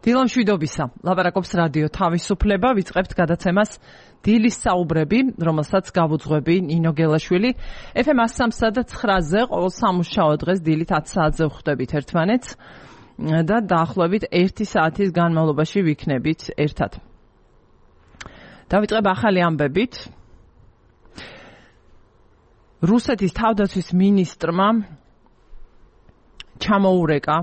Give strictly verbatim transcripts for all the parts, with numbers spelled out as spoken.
დილა მშვიდობისა. ლაპარაკობს რადიო თავისუფლება, ვიწყებთ გადაცემას დილის საუბრები, რომელსაც გავუძღვები ნინო გელაშვილი. ეფ ემ one oh three და nine-ზე ყოველ სამუშაო დღეს დილით ten საათზე ვხვდებით ერთმანეთს და დაახლოებით ერთი საათის განმავლობაში ვიქნებით ერთად. დავიწყებ ახალი ამბებით. რუსეთის თავდაცვის მინისტრმა ჩამოურეკა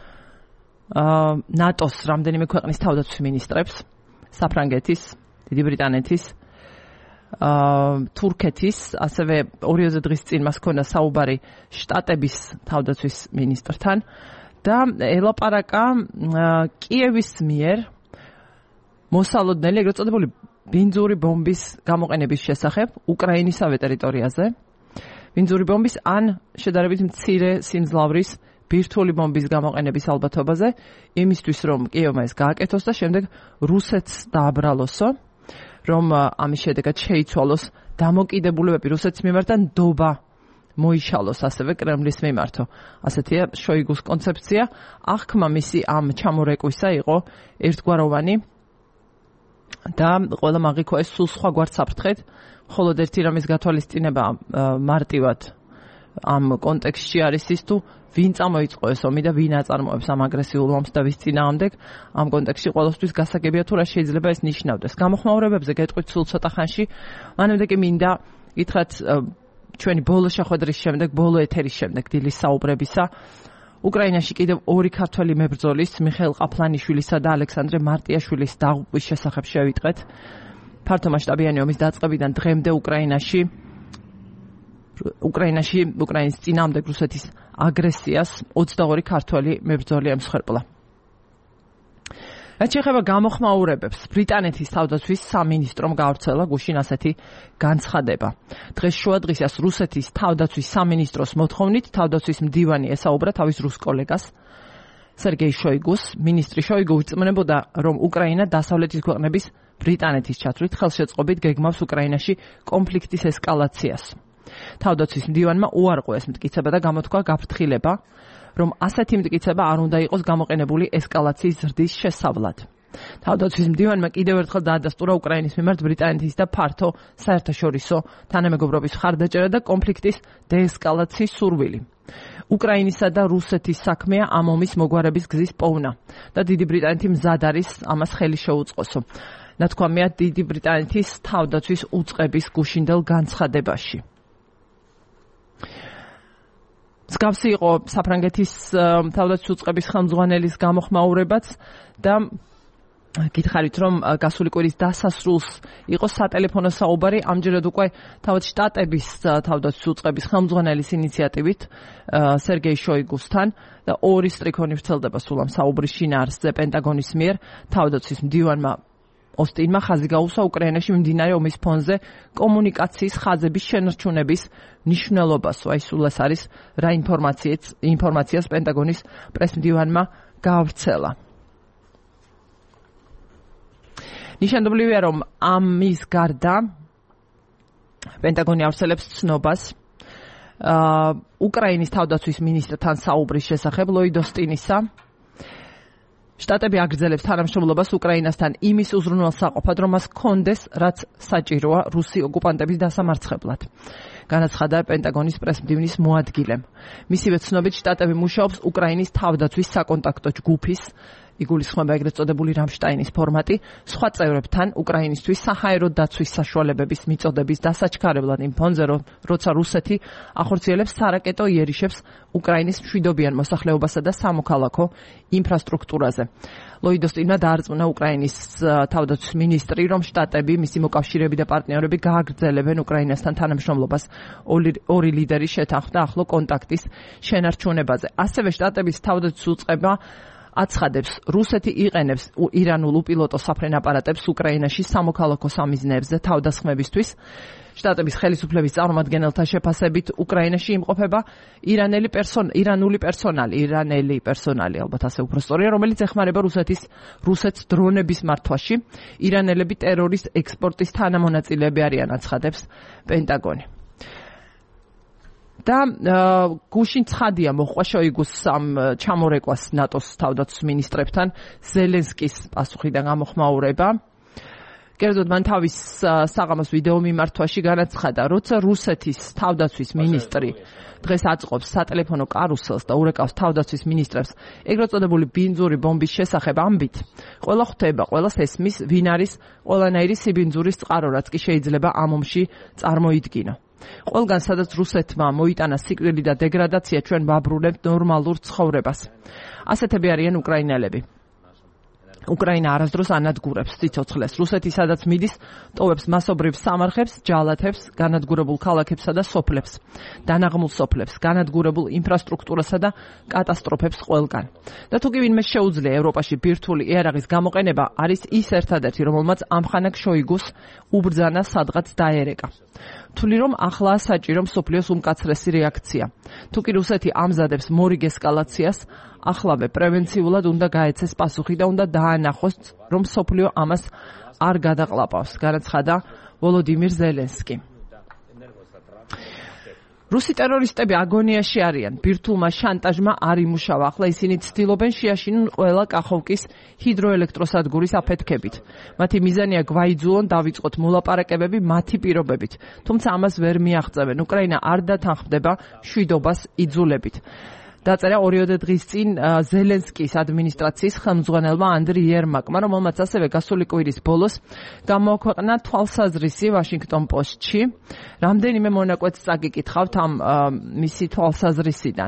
ნატოს რამდენიმე ქვეყნის თავდაცვის მინისტრებს, საფრანგეთის, დიდი ბრიტანეთის, თურქეთის, ასევე ორიოზე დღის წინ მას ჰქონდა საუბარი შტატების თავდაცვის მინისტრთან და ელაპარაკა კიევის მიერ მოსალოდნელი, ეგრეთ წოდებული ბინძური ბომბის გამოყენების შესახებ უკრაინისავე ტერიტორიაზე, ბინძური ბომბის ან შედარებით მცირე სიმძლავრის ბირთვული ბომბის გამოყენების ალბათობაზე, იმისთვის რომ კიევმა ეს გააკეთოს და შემდეგ რუსეთს დააბრალოსო, რომ ამის შედეგად შეიცვალოს დამოკიდებულებები რუსეთის მიმართ და ნდობა მოიშალოს ასევე კრემლის მიმართო. ასეთია შოიგუს კონცეფცია. აღქმა მისი ამ ჩამორეკვისა იყო ერთგვაროვანი და ყველა მაგიქო ეს სულ სხვა გვარად საფრთხეთ, მხოლოდ ერთი რამის გათვალისწინება მარტივად ამ კონტექსტში არის ის თუ ვინ წამოიწყო ეს ომი და ვინ აწარმოებს ამ აგრესიულ ომს და ვის წინააღმდეგ. ამ კონტექსტში ყველასთვის გასაგებია თუ რა შეიძლება ეს ნიშნავდეს. გამოხმაურებებზე გეტყვით სულ ცოტა ხანში, მანამდე კი მინდა გითხრათ ჩვენი ბოლო შეხვედრის შემდეგ, ბოლო ეთერის შემდეგ დილის საუბრებისა უკრაინაში კიდევ ორი ქართველი მებრძოლის, მიხეილ ყაფლანიშვილისა და ალექსანდრე მარტიაშვილის დაღუპვის შესახებ შევიტყვეთ. ფართომასშტაბიანი ომის დაწყებიდან დღემდე უკრაინაში უკრაინაში უკრაინის წინააღმდეგ რუსეთის აგრესიას ოცდაორი ქართველი მებრძოლი ემსხვერპლა. რაც შეეხება გამოხმაურებებს, ბრიტანეთის თავდაცვის სამინისტრომ გავრცელა გუშინ ასეთი განცხადება. დღეს შუადღისას რუსეთის თავდაცვის სამინისტროს მოთხოვნით თავდაცვის მდივანი ესაუბრა თავის რუს კოლეგას სერგეი შოიგუს. მინისტრი შოიგუ ირწმუნებოდა, რომ უკრაინა დასავლეთის ქვეყნების ბრიტანეთის ჩათვლით ხელშეწყობით გეგმავს უკრაინაში კონფლიქტის ესკალაციას. თავდაცვის მდივანმა უარყო ეს მტკიცება და გამოთქვა გაფრთხილება, რომ ასეთი მტკიცება არ უნდა იყოს გამოყენებული ესკალაციის ზრდის შესავლად. თავდაცვის მდივანმა კიდევ ერთხელ დაადასტურა უკრაინის მიმართ ბრიტანეთის და ფართო საერთაშორისო თანამეგობრობის მხარდაჭერა და კონფლიქტის დეესკალაციის სურვილი. უკრაინისა და რუსეთის საქმეა ამ ომის მოგვარების გზის პოვნა და დიდი ბრიტანეთი მზად არის ამას ხელი შეუწყოსო. ნათქვამია დიდი ბრიტანეთის თავდაცვის უწყების გუშინდელ განცხადებაში. მსგავსი იყო საფრანგეთის თავდაცვის უწყების ხელმძღვანელის გამოხმაურებაც და გითხარით რომ გასული კვირის დასასრულს იყო სატელეფონო საუბარი ამჯერად უკვე თავად შტატების თავდაცვის უწყების ხელმძღვანელის ინიციატივით სერგეი შოიგუსთან და ორი სტრიქონი ვრცელდება სულ ამ საუბრის შინაარსზე პენტაგონის მიერ. თავდაცვის მდივანმა ოსტინმა ხაზი გაუსვა უკრაინაში მიმდინარე ომის ფონზე კომუნიკაციის ხაზების შენარჩუნების მნიშვნელობასო. აი სულ ეს არის რა ინფორმაციაც ინფორმაციას პენტაგონის პრესმდივანმა გაავრცელა. ნიშანდობლივია, რომ ამის გარდა პენტაგონი ავრცელებს ცნობას უკრაინის თავდაცვის მინისტრთან საუბრის შესახებ ლოიდ ოსტინისა. შტატები აგრძელებს თანამშრომლობას უკრაინასთან იმის უზრუნველსაყოფად, რომ მას ჰქონდეს, რაც საჭიროა რუსი ოკუპანტების დასამარცხებლად. განაცხადა პენტაგონის პრესმდივნის მოადგილემ. მისივე ცნობით შტატები მუშაობს უკრაინის თავდაცვის საკონტაქტო ჯგუფის, იგულისხმება ეგრეთ წოდებული რამშტაინის ფორმატი, სხვა წევრებთან უკრაინისთვის საჰაერო დაცვის საშუალებების მიწოდების დასაჩქარებლად იმ ფონზე, როცა რუსეთი ახორციელებს სარაკეტო იერიშებს უკრაინის მშვიდობიან მოსახლეობასა და სამოქალაქო ინფრასტრუქტურაზე. ლოიდ ოსტინმა დაარწმუნა უკრაინის თავდაცვის მინისტრი, რომ შტატები, მისი მოკავშირეები და პარტნიორები გააგრძელებენ უკრაინასთან თანამშრომლობას ორი ლიდერის შეთანხმდა ახლო კონტაქტის შენარჩუნებაზე. ასევე შტატების თავდაცვის უწყება აცხადებს, რუსეთი იყენებს ირანულ უპილოტო საფრენ აპარატებს უკრაინაში სამოქალაქო სამიზნეებზე თავდასხმებისთვის. შტატების ხელისუფლების წარმომადგენელთა შეფასებით უკრაინაში იმყოფება ირანელი პერსონ ირანული პერსონალი, ირანელი პერსონალი, ალბათ ასე უფრო სწორია, რომელიც ეხმარება რუსეთის რუსეთს დრონების მართვაში. ირანელები ტერორის ექსპორტის თანამონაწილეები არიან, აცხადებს პენტაგონი. და გუშინ ცხადია მოხვა შოიგუს ამ ჩამორეკვას ნატოს თავდაცვის მინისტრებთან ზელენსკის პასუხიდან გამოხმაურება. კერძოდ მან თავის საღამოს ვიდეო მიმართვაში განაცხადა, როცა რუსეთის თავდაცვის მინისტრი დღეს აწყობს სატელეფონო კარუსელს და ურეკავს თავდაცვის მინისტრებს ეგრეთ წოდებული ბინძური ბომბის შესახებ ამბით, ყველა ხვდება, ყველას ესმის, ვინ არის ყველანაირი სიბინძურის წყარო, რაც კი შეიძლება ამ ომში წარმოიდგინო. ყველგან სადაც რუსეთმა მოიტანა სიკვდილი და დეგრადაცია, ჩვენ ვაბრუნებთ ნორმალურ ცხოვრებას. ასეთები არიან უკრაინელები. უკრაინა არასდროს ანადგურებს სიცოცხლეს. რუსეთი სადაც მიდის, ტოვებს მასობრივ სამარხებს, ჯალათებს, განადგურებულ ქალაქებსა და სოფლებს, დანაღმულ სოფლებს, განადგურებულ ინფრასტრუქტურასა და კატასტროფებს ყველგან. და თუ კი ვინმე შეუძლია ევროპაში ბირთვული იარაღის გამოყენება, არის ის ერთადერთი, რომელმაც ამხანაგ შოიგუს უბრძანა სადღაც დაერეკა. თვლი რომ ახლა საჭირო მსოფლიოს უმკაცრესი რეაქცია. თუ კი რუსეთი ამზადებს მორიგ ესკალაციას, ახლავე პრევენციულად უნდა გაეცეს პასუხი და უნდა დაანახოს, რომ მსოფლიო ამას არ გადაყლაპავს, განაცხადა ვოლოდიმირ ზელენსკი. რუსი ტერორისტები აგონიაში არიან. ბირთულმა შანტაჟმა არ იმუშავა. ახლა ისინი ცდილობენ შეაშინონ ყველა კახოვკის ჰიდროელექტროსადგურის აფეთქებით. მათი მიზანია გვაიძულონ დავიწყოთ მოლაპარაკებები მათი პირობებით. თუმცა ამას ვერ მიაღწევენ. უკრაინა არ დათანხმდება მშვიდობას იძულებით. დაწერა ორიოდე დღის წინ ზელენსკის ადმინისტრაციის ხელმძღვანელმა ანდრი იერმაკმა, რომელმაც ასევე გასული კვირის ბოლოს გამოაქვეყნა თვალსაზრისი ვაშინგტონ პოსტში. რამდენიმე მონაკვეთს წაგიკითხავთ ამ მისი თვალსაზრისიდან.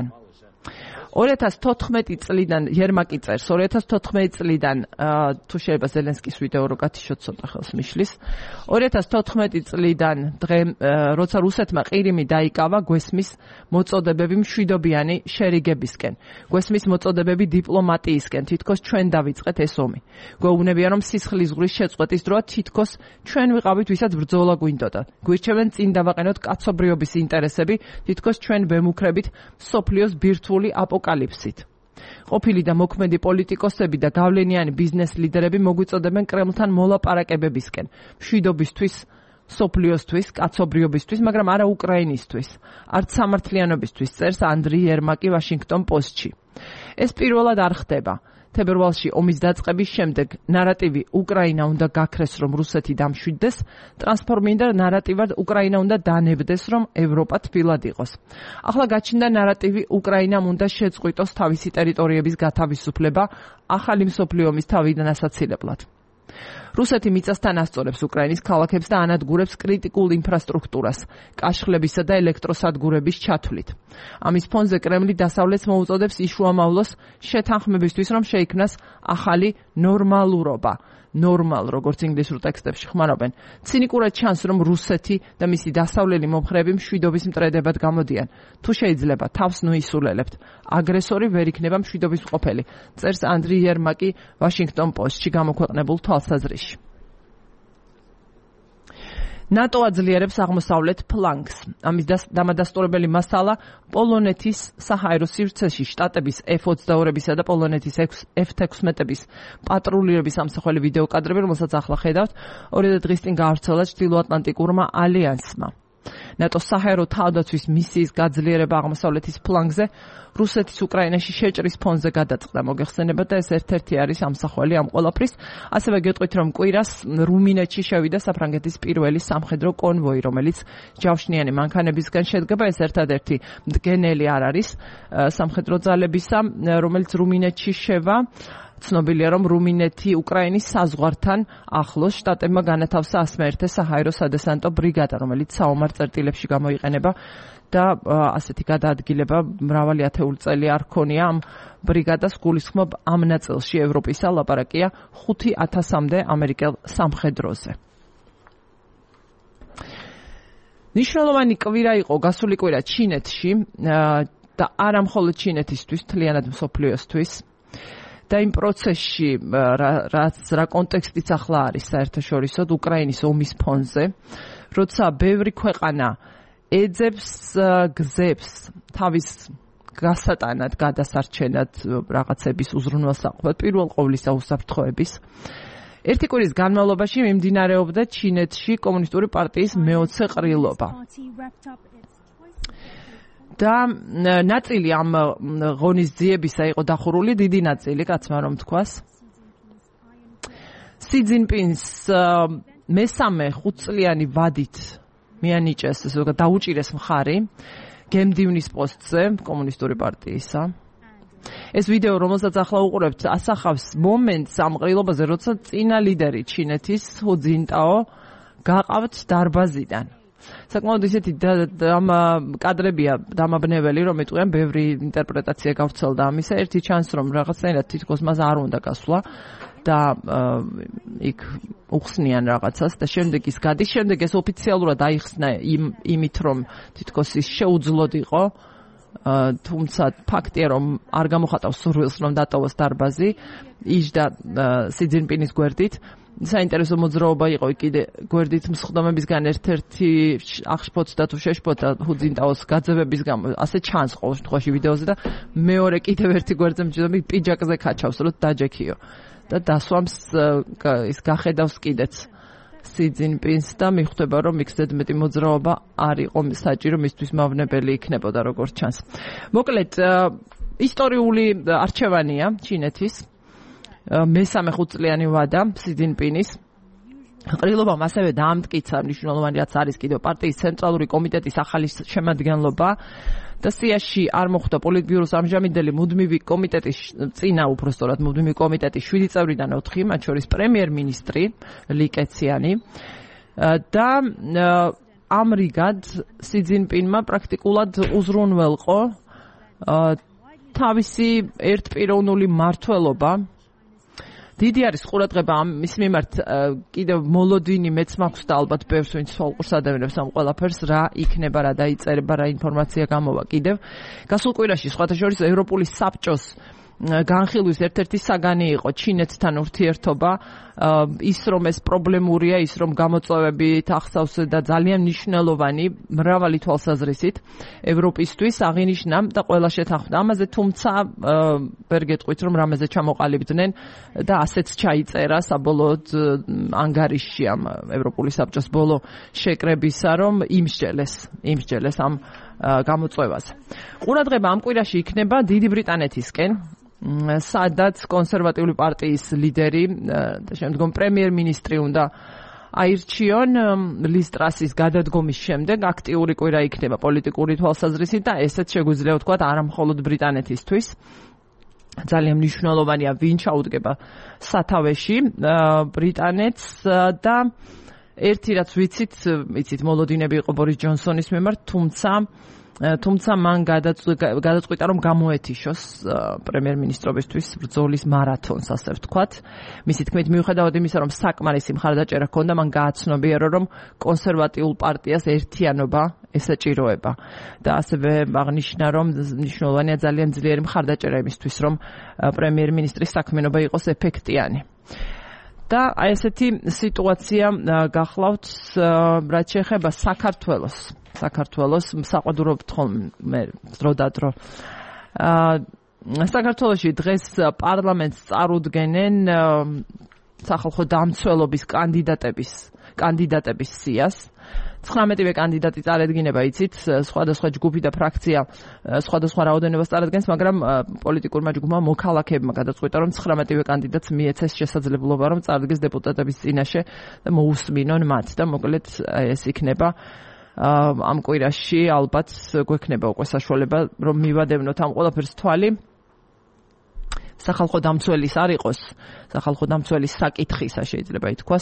ორი ათას თოთხმეტი წლიდან იერმაკი წერს, ორი ათას თოთხმეტი წლიდან თუ შეიძლება ზელენსკის ვიდეო რო გათიშოთ ცოტა ხელს მიშლის. ორი ათას თოთხმეტი წლიდან დღე როცა რუსეთმა ყირიმი დაიკავა, გვესმის მოწოდებები მშვიდობიანი შერიგებისკენ. გვესმის მოწოდებები დიპლომატიისკენ, თითქოს ჩვენ დავიწყეთ ეს ომი. გვეუბნებიან რომ სისხლის ზღვრის შეწყვეტის დროა თითქოს ჩვენ ვიყავით, ვისაც ბრძოლა გვინდოდა. გვირჩევენ წინ დავაყენოთ კაცობრიობის ინტერესები, თითქოს ჩვენ ვემუქრებით სოფლიოს ბირთვული აპოკალიფსით. ყოფილი და მოქმედი პოლიტიკოსები და გავლენიანი ბიზნეს ლიდერები მოგვიწოდებენ კრემლთან მოლაპარაკებებისკენ, მშვიდობისთვის, სოფლიოსთვის, კაცობრიობისთვის, მაგრამ არა უკრაინისთვის, არც სამართლიანობისთვის, წერს ანდრი იერმაკი ვაშინგტონ პოსტში. ეს პირველად არ ხდება. თებერვალში ომის დაწყების შემდეგ ნარატივი უკრაინა უნდა გაქრეს, რომ რუსეთი დამშვიდდეს, ტრანსფორმირდა ნარატივად უკრაინა უნდა დანებდეს, რომ ევროპა თბილად იყოს. ახლა გაჩნდა ნარატივი უკრაინამ უნდა შეწყვიტოს თავისი ტერიტორიების გათავისუფლება ახალი მსოფლიო ომის თავიდან ასაცილებლად. რუსეთი მიწასთან ასწორებს უკრაინის ქალაქებს და ანადგურებს კრიტიკულ ინფრასტრუქტურას, კაშხლებისა და ელექტროსადგურების ჩათვლით. ამის ფონზე კრემლი დასავლეთს მოუწოდებს იშუამავლოს შეთანხმებისთვის, რომ შეიქმნას ახალი ნორმალურობა. ნორმალ, როგორც ინგლისურ ტექსტებში ხმარობენ. ცინიკურად ჩანს, რომ რუსეთი და მისი დასავლელი მომხრეები მშვიდობის მტრედებად გამოდიან. თუ შეიძლება თავს ნუ ისულელებთ. აგრესორი ვერ იქნება მშვიდობის მყოფელი, წერს ანდრი იერმაკი ვაშინგტონ პოსტში გამოქვეყნებულ თვალსაზრისში. ნატო აძლიერებს აღმოსავლეთ ფლანგს. ამის დამადასტურებელი მასალა პოლონეთის საჰაერო სივრცეში შტატების ეფ ოცდაორებისა და პოლონეთის ეფ თექვსმეტების პატრულირების ამსახველი ვიდეო კადრები, რომელსაც ახლა ხედავთ, ორი დღის წინ გაავრცელა ჩრდილოატლანტიკურმა ალიანსმა. ნატოს საჰაერო თავდაცვის მისიის გაძლიერება აღმოსავლეთის ფლანგზე რუსეთის უკრაინაში შეჭრის ფონზე გადაწყდა. მოგეხსენებათ და ეს ერთ-ერთი არის ამსახველი ამ ყველაფრის. ასევე გეტყვით, რომ კვირას რუმინეთში შევიდა საფრანგეთის პირველი სამხედრო კონვოი, რომელიც ჯავშნიანი მანქანებისგან შედგება. ეს ერთადერთი მდგენელი არ არის სამხედრო ძალებისა, რომელიც რუმინეთში შევა. ცნობილია, რომ რუმინეთი უკრაინის საზღვართან ახლოს შტატებმა განათავსა ასმეერთე საჰაერო სადესანტო ბრიგადა, რომელიც საომარ წერტილებში გამოიყენება და ასეთი გადაადგილება მრავალი ათეული წელი არ ქონია ამ ბრიგადას. გულისხმობ ამ ნაწილში ევროპისა ლაპარაკია ხუთი ათასამდე ამერიკელ სამხედროზე. ნიშნულოვანი კვირა იყო გასული კვირა ჩინეთში და არა მხოლოდ ჩინეთისთვის, მთლიანად მსოფლიოსთვის. და იმ პროცესში რაც რა კონტექსტიც ახლა არის საერთაშორისოდ უკრაინის ომის ფონზე, როცა ბევრი ქვეყანა ეძებს გზებს თავის გასატანად, გადასარჩენად რაღაცების უზრუნველსაყოფად, პირველ ყოვლისა უსაფრთხოების. ერთი კვირის განმავლობაში მიმდინარეობდა ჩინეთში კომუნისტური პარტიის მეოცე ყრილობა. და ნაწილი ამ ღონისძიებისა იყო დახურული, დიდი ნაწილი, კაცმა რომ თქვას. სი ძინპინს მესამე ხუთწლიანი ვადით მიანიჭეს, ესე ვთქვათ, დაუჭირეს მხარი გემდივნის პოსტზე კომუნისტური პარტიისა. ეს ვიდეო, რომელსაც ახლა უყურებთ, ასახავს მომენტს ამ ყრილობაზე, როცა წინა ლიდერი ჩინეთის ჰუ ძინტაო გაყავთ დარბაზიდან. საკმაოდ ისეთი კადრებია დამაბნეველი, რომ ეტყვიან, ბევრი ინტერპრეტაცია გავრცელდა ამისა. ერთი ჩანს, რომ რაღაცნაირად თითქოს მას არ უნდა გასვლა და იქ უხსნიან რაღაცას და შემდეგ ის გადის, შემდეგ ეს ოფიციალურად აიხსნა იმით, რომ თითქოს ის შეუძლოდ იყო, თუმცა ფაქტია, რომ არ გამოხატავს სურვილს, რომ დატოვოს დარბაზი, იჯდა სი ძინპინის გვერდით. საინტერესო მოძრაობა იყო კიდე გვერდით მსხდომებისგან ერთ-ერთი აღშფოთდა თუ შეშფოთდა ჰუ ძინტაოს გაძევების გამო, ასე ჩანს ყოველ შემთხვევაში ვიდეოზე და მეორე კიდევ ერთი გვერდზე მჯდომი პიჯაკზე ქაჩავს, რომ დაჯექიო და დასვამს ის გახედავს კიდეც სი ძინპინს და მიხვდება, რომ იქ ზედმეტი მოძრაობა არ იყო საჭირო მისთვის მავნებელი იქნებოდა, როგორც ჩანს. მოკლედ, ისტორიული არჩევანია ჩინეთის მესამე ხუთწლიანი ვადა სი ძინპინის. ყრილობამ ასევე დაამტკიცა მნიშვნელოვანი, რაც არის კიდევ პარტიის ცენტრალური კომიტეტის ახალი შემადგენლობა და სიაში არ მოხვდა პოლიტბიუროს ამჟამინდელი მუდმივი კომიტეტის წინა უბრალოდ მუდმივი კომიტეტის შვიდი წევრიდან ოთხი, მათ შორის პრემიერ-მინისტრი ალი კეციანი და ამრიგად სი ძინპინმა პრაქტიკულად უზრუნველყო თავისი ერთპიროვნული მმართველობა. დიდი არის ყურადღება ამის მიმართ, კიდევ მოლოდინი მეც მაქვს და ალბათ ბევრს ვინც სვალყურს ადევნებს ამ ყველაფერს, რა იქნება, რა დაიწერება, რა ინფორმაცია გამოვა კიდევ. გასულ კვირაში სხვათა შორის ევროპული საბჭოს განხილვის ერთ-ერთი საგანი იყო ჩინეთთან ურთიერთობა, ის რომ ეს პრობლემურია, ის რომ გამოწვევებით ახსავს და ძალიან მნიშვნელოვანი მრავალი თვალსაზრისით ევროპისთვის აღინიშნა და ყველა შეთანხმდა ამაზე, თუმცა ვერ გეტყვით, რომ რამეზე ჩამოყალიბდნენ და ასეც ჩაიწერა საბოლოოდ ანგარიშში ამ ევროპული საბჭოს ბოლო შეკრებისა, რომ იმსჯელეს, იმსჯელეს ამ გამოწვევაზე. ყურადღება ამ კვირაში იქნება დიდი ბრიტანეთისკენ, სადაც კონსერვატიული პარტიის ლიდერი და შემდგომ პრემიერ-მინისტრი უნდა აირჩიონ. ლის ტრასის გადადგომის შემდეგ აქტიური კვირა იქნება პოლიტიკური თვალსაზრისით და ესეც შეგვიძლია ვთქვათ არა მხოლოდ ბრიტანეთისთვის. ძალიან მნიშვნელოვანია, ვინ ჩაუდგება სათავეში ბრიტანეთს და ერთი რაც ვიცით, ვიცით მოლოდინები იყო ბორის ჯონსონის მიმართ, თუმცა თუმცა მან გადაწყვიტა, რომ გამოეთიშოს პრემიერ-მინისტრობისთვის ბრძოლის მარათონს, ასე ვთქვათ. მისი თქმით, მიუხედავად იმისა, რომ საკმარისი მხარდაჭერა ჰქონდა, მან გააცნობიერა, რომ კონსერვატიულ პარტიას ერთიანობა ესაჭიროება და ასევე აღნიშნა, რომ მნიშვნელოვანია ძალიან ძლიერი მხარდაჭერა იმისთვის, რომ პრემიერ-მინისტრის საქმიანობა იყოს ეფექტიანი. და აი ესეთი სიტუაცია გახლავთ, რაც შეეხება საქართველოს. საქართველოს საყვადურობთ ხოლმე დროდადრო. საქართველოში დღეს პარლამენტს წარუდგენენ სახალხო დამცველობის კანდიდატების კანდიდატების სიას. ცხრამეტივე კანდიდატი წარედგინება, იცით, სხვადასხვა ჯგუფი და ფრაქცია სხვადასხვა რაოდენობას წარადგენს, მაგრამ პოლიტიკურმა ჯგუფმა მოქალაქეებმა გადაწყვიტა, რომ ცხრამეტივე კანდიდატს მიეცეს შესაძლებლობა, რომ წარდგეს დეპუტატების წინაშე და მოусმინონ მათ და მოკლედ ეს იქნება ამ კვირაში ალბათ გვექნება უკვე საშუალება, რომ მივადევნოთ ამ ყველაფერს თვალი. სახალხო დამცველის არ იყოს, სახალხო დამცველის საკითხისა შეიძლება ითქვას.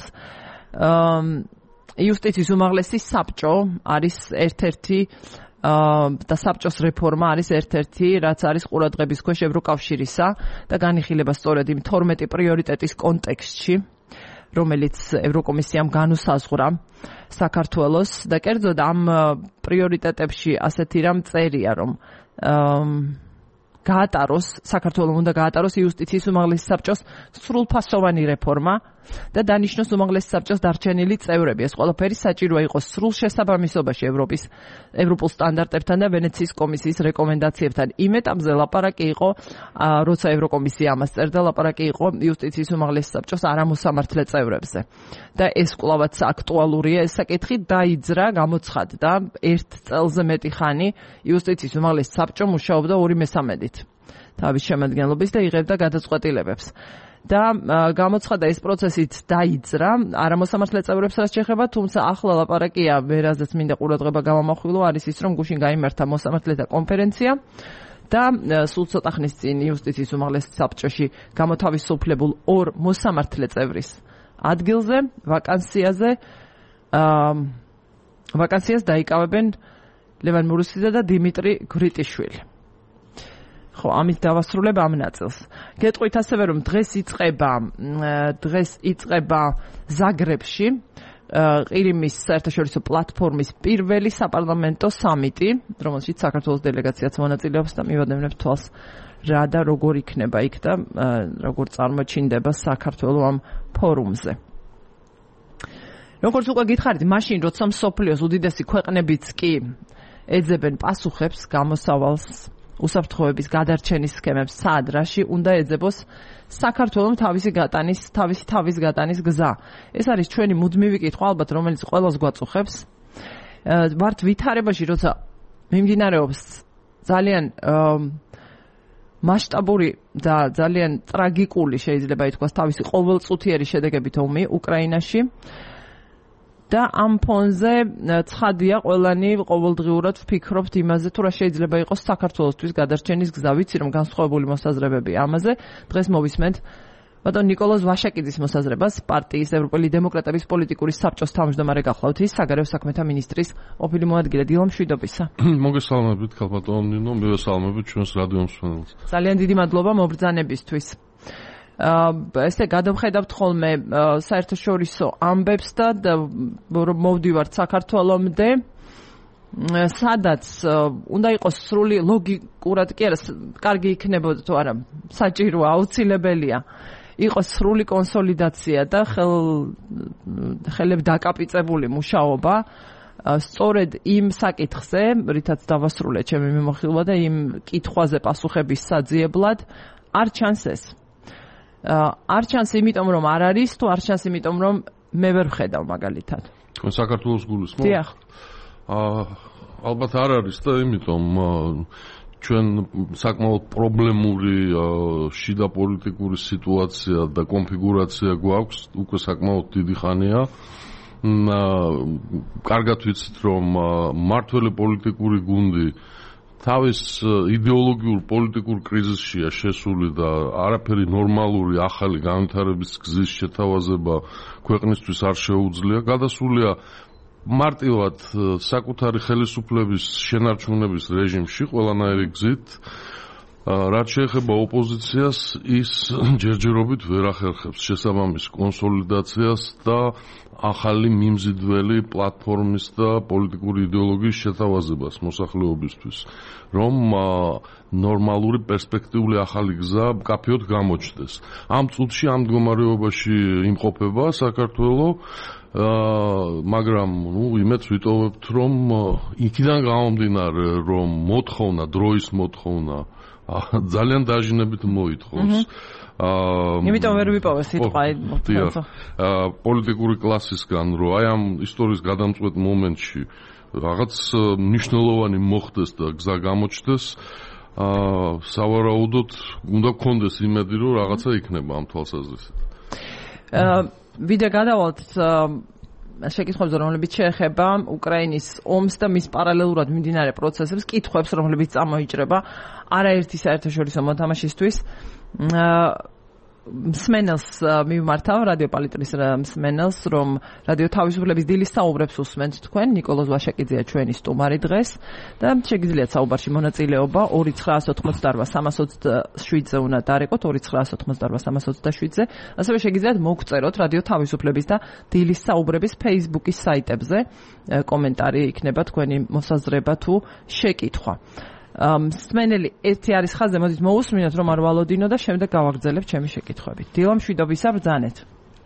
იუსტიციის უმაღლესი საბჭო არის ერთ-ერთი და საბჭოს რეფორმა არის ერთ-ერთი, რაც არის ყურადღების ქვეშ ევროკავშირისა და განიხილება სწორედ იმ თორმეტი პრიორიტეტის კონტექსტში, რომელიც ევროკომისიამ განუსაზღვრა საქართველოს და კერძოდ ამ პრიორიტეტებში ასეთი რამ წერია, რომ გაატაროს საქართველოს უნდა გაატაროს იუსტიციის უმაღლესი საბჭოს სრულფასოვანი რეფორმა და დანიშნოს უმაღლესი საბჭოს დარჩენილი წევრები. ეს ყველაფერი საჭიროა იყოს სრულ შესაბამისობაში ევროპის ევროპულ სტანდარტებთან და ვენეციის კომისიის რეკომენდაციებთან. იმ ეტაპზე ლაპარაკი იყო, როცა ევროკომისია ამას წერდა, ლაპარაკი იყო იუსტიციის უმაღლესი საბჭოს არამოსამართლე წევრებზე. და ეს კვლავაც აქტუალურია, ეს საკითხი დაიძრა, გამოცხადდა ერთ წელზე მეტი ხანი იუსტიციის უმაღლესი საბჭო მუშაობდა ორი მესამედით თავის შემადგენლობის და იღებდა გადაწყვეტილებებს. და გამოცხადა ეს პროცესით დაიძრა არამოსამართლე წევრებს რაც შეეხება, თუმცა ახლა ლაპარაკია, ვერაზეც მინდა ყურადღება გამომახვილო, არის ის, რომ გუშინ გაიმართა მოსამართლეთა კონფერენცია და სულ ცოტა ხნის წინ იუსტიციის უმაღლეს საბჭოში გამოთავისუფლებულ ორ მოსამართლე წევრის ადგილზე ვაკანსიაზე ვაკანსიას დაიკავებენ ლევან მურუსიძე და დიმიტრი გრიტიშვილი. ხო, ამით დავასრულებ ამ ნაწილს. გეტყვით ასევე, რომ დღეს იწყება დღეს იწყება ზაგრებში ყირიმის საერთაშორისო პლატფორმის პირველი საპარლამენტო სამიტი, რომელშიც საქართველოს დელეგაციაც მონაწილეობს და მივადევნებ თვალს რა და როგორ იქნება იქ და როგორ წარმოჩინდება საქართველო ამ ფორუმზე. როგორც უკვე გითხარით, მაშინ როცა მსოფლიოს უდიდესი ქვეყნებიც კი ეძებენ პასუხებს გამოსავალს უსაფრთხოების გადარჩენის სქემებს, სად რაში უნდა ეძებოს საქართველოს თავისი გატანის, თავისი თავის გატანის გზა. ეს არის ჩვენი მუდმივი კითხვა, ალბათ, რომელიც ყველას გვაწუხებს. ვართ ვითარებაში, როცა მიმდინარეობს ძალიან მასშტაბური და ძალიან ტრაგიკული, შეიძლება ითქვას, თავისი ყოველწუთიერი შედეგებით ომი უკრაინაში. და ამ ფონზე ცხადია, ყველანი ყოველდღიურად ვფიქრობთ იმაზე, თუ რა შეიძლება იყოს საქართველოსთვის გადარჩენის გზა. ვიცი, რომ განსხვავებული მოსაზრებები ამაზე. დღეს მოვისმენთ ბატონ ნიკოლოზ ვაშაკიძის მოსაზრებას, პარტიის ევროპელი დემოკრატების პოლიტიკური საბჭოს თავმჯდომარე გახლავთ, ის საგარეო საქმეთა მინისტრის ყოფილი მოადგილე. დილა მშვიდობისა. მოგესალმებით, ქალბატონ ნინო, მივესალმებით ჩვენს რადიო მსმენელს. ძალიან დიდი მადლობა მობრძანებისთვის. ესე გადავხედავთ ხოლმე საერთაშორისო ამბებს და მოვდივართ საქართველომდე, სადაც უნდა იყოს სრული ლოგიკურად კი არა, კარგი იქნებოდა თუ არა, საჭიროა, აუცილებელია იყოს სრული კონსოლიდაცია და ხელებ დაკაპიწებული მუშაობა სწორედ იმ საკითხზე, რითაც დავასრულე ჩემი მიმოხილვა და იმ კითხვაზე პასუხების საძიებლად არ ჩანს ეს. არ ჩანს იმიტომ, რომ არ არის, თუ არ ჩანს იმიტომ, რომ მე ვერ ვხედავ მაგალითად. თქვენ საქართველოს გულისხმობთ? დიახ. აა ალბათ არ არის და იმიტომ ჩვენ საკმაოდ პრობლემური შიდა პოლიტიკური სიტუაცია და კონფიგურაცია გვაქვს უკვე საკმაოდ დიდი ხანია. კარგად ვიცით, რომ მმართველი პოლიტიკური გუნდი თავის იდეოლოგიურ პოლიტიკურ კრიზისშია შესული და არაფერი ნორმალური ახალი განვითარების გზის შეთავაზება ქვეყნისთვის არ შეუძლია. გადასულია მარტივად საკუთარი ხელისუფლების შენარჩუნების რეჟიმში ყველანაირი გზით. რაც შეეხება ოპოზიციას, ის ჯერჯერობით ვერ ახერხებს შესაბამის კონსოლიდაციას და ახალი მიმზიდველი პლატფორმის და პოლიტიკური იდეოლოგიის შეთავაზებას მოსახლეობისთვის, რომ ნორმალური პერსპექტიული ახალი გზა მკაფიოდ გამოჩნდეს. ამ წუთში ამ მდგომარეობაში იმყოფება საქართველო, მაგრამ ნუ იმედს ვიტოვებთ, რომ იქიდან გამომდინარე, რომ მოთხოვნა, დროის მოთხოვნა ძალიან დაჟინებით მოითხოვს. აა იმიტომ ვერ ვიპოვე სიტყვა პოლიტიკური კლასისგან, რომ აი ამ ისტორიის გადამწყვეტ მომენტში რაღაც მნიშვნელოვანი მოხდეს და გზა გამოჩნდეს, აა სავარაუდოდ უნდა გქონდეს იმედი, რომ რაღაცა იქნება ამ თვალსაზრისით. აა ვიდრე გადავალთ შეკითხვებზე, რომლებიც შეეხება უკრაინის ომს და მის პარალელურად მიმდინარე პროცესებს, კითხვებს, რომლებიც წამოიჭრება არაერთი საერთაშორისო მოთამაშისთვის. მსმენელს მივმართავ, რადიო პალიტრის მსმენელს, რომ რადიო თავისუფლების დილის საუბრებს უსმენთ თქვენ. ნიკოლოზ ვაშაკიძეა ჩვენი სტუმარი დღეს და შეგიძლიათ საუბარში მონაწილეობა ორი ცხრაასი ოთხმოცდაორ სამას ოცდაშვიდზე უნდა დარეკოთ, ორი ცხრაასი ოთხმოცდაორ სამას ოცდაშვიდზე. ასევე შეგიძლიათ მოგწეროთ რადიო თავისუფლების და დილის საუბრების Facebook-ის საიტებზე. კომენტარი იქნება თქვენი მოსაზრება თუ შეკითხვა. მსმენელი ერთი არის ხაზზე, მოდით მოусმინოთ რომ არ ვალოდინო და შემდეგ გავაგრძელებთ ჩემი შეკითხვებით. დილა მშვიდობისა ბრძანეთ.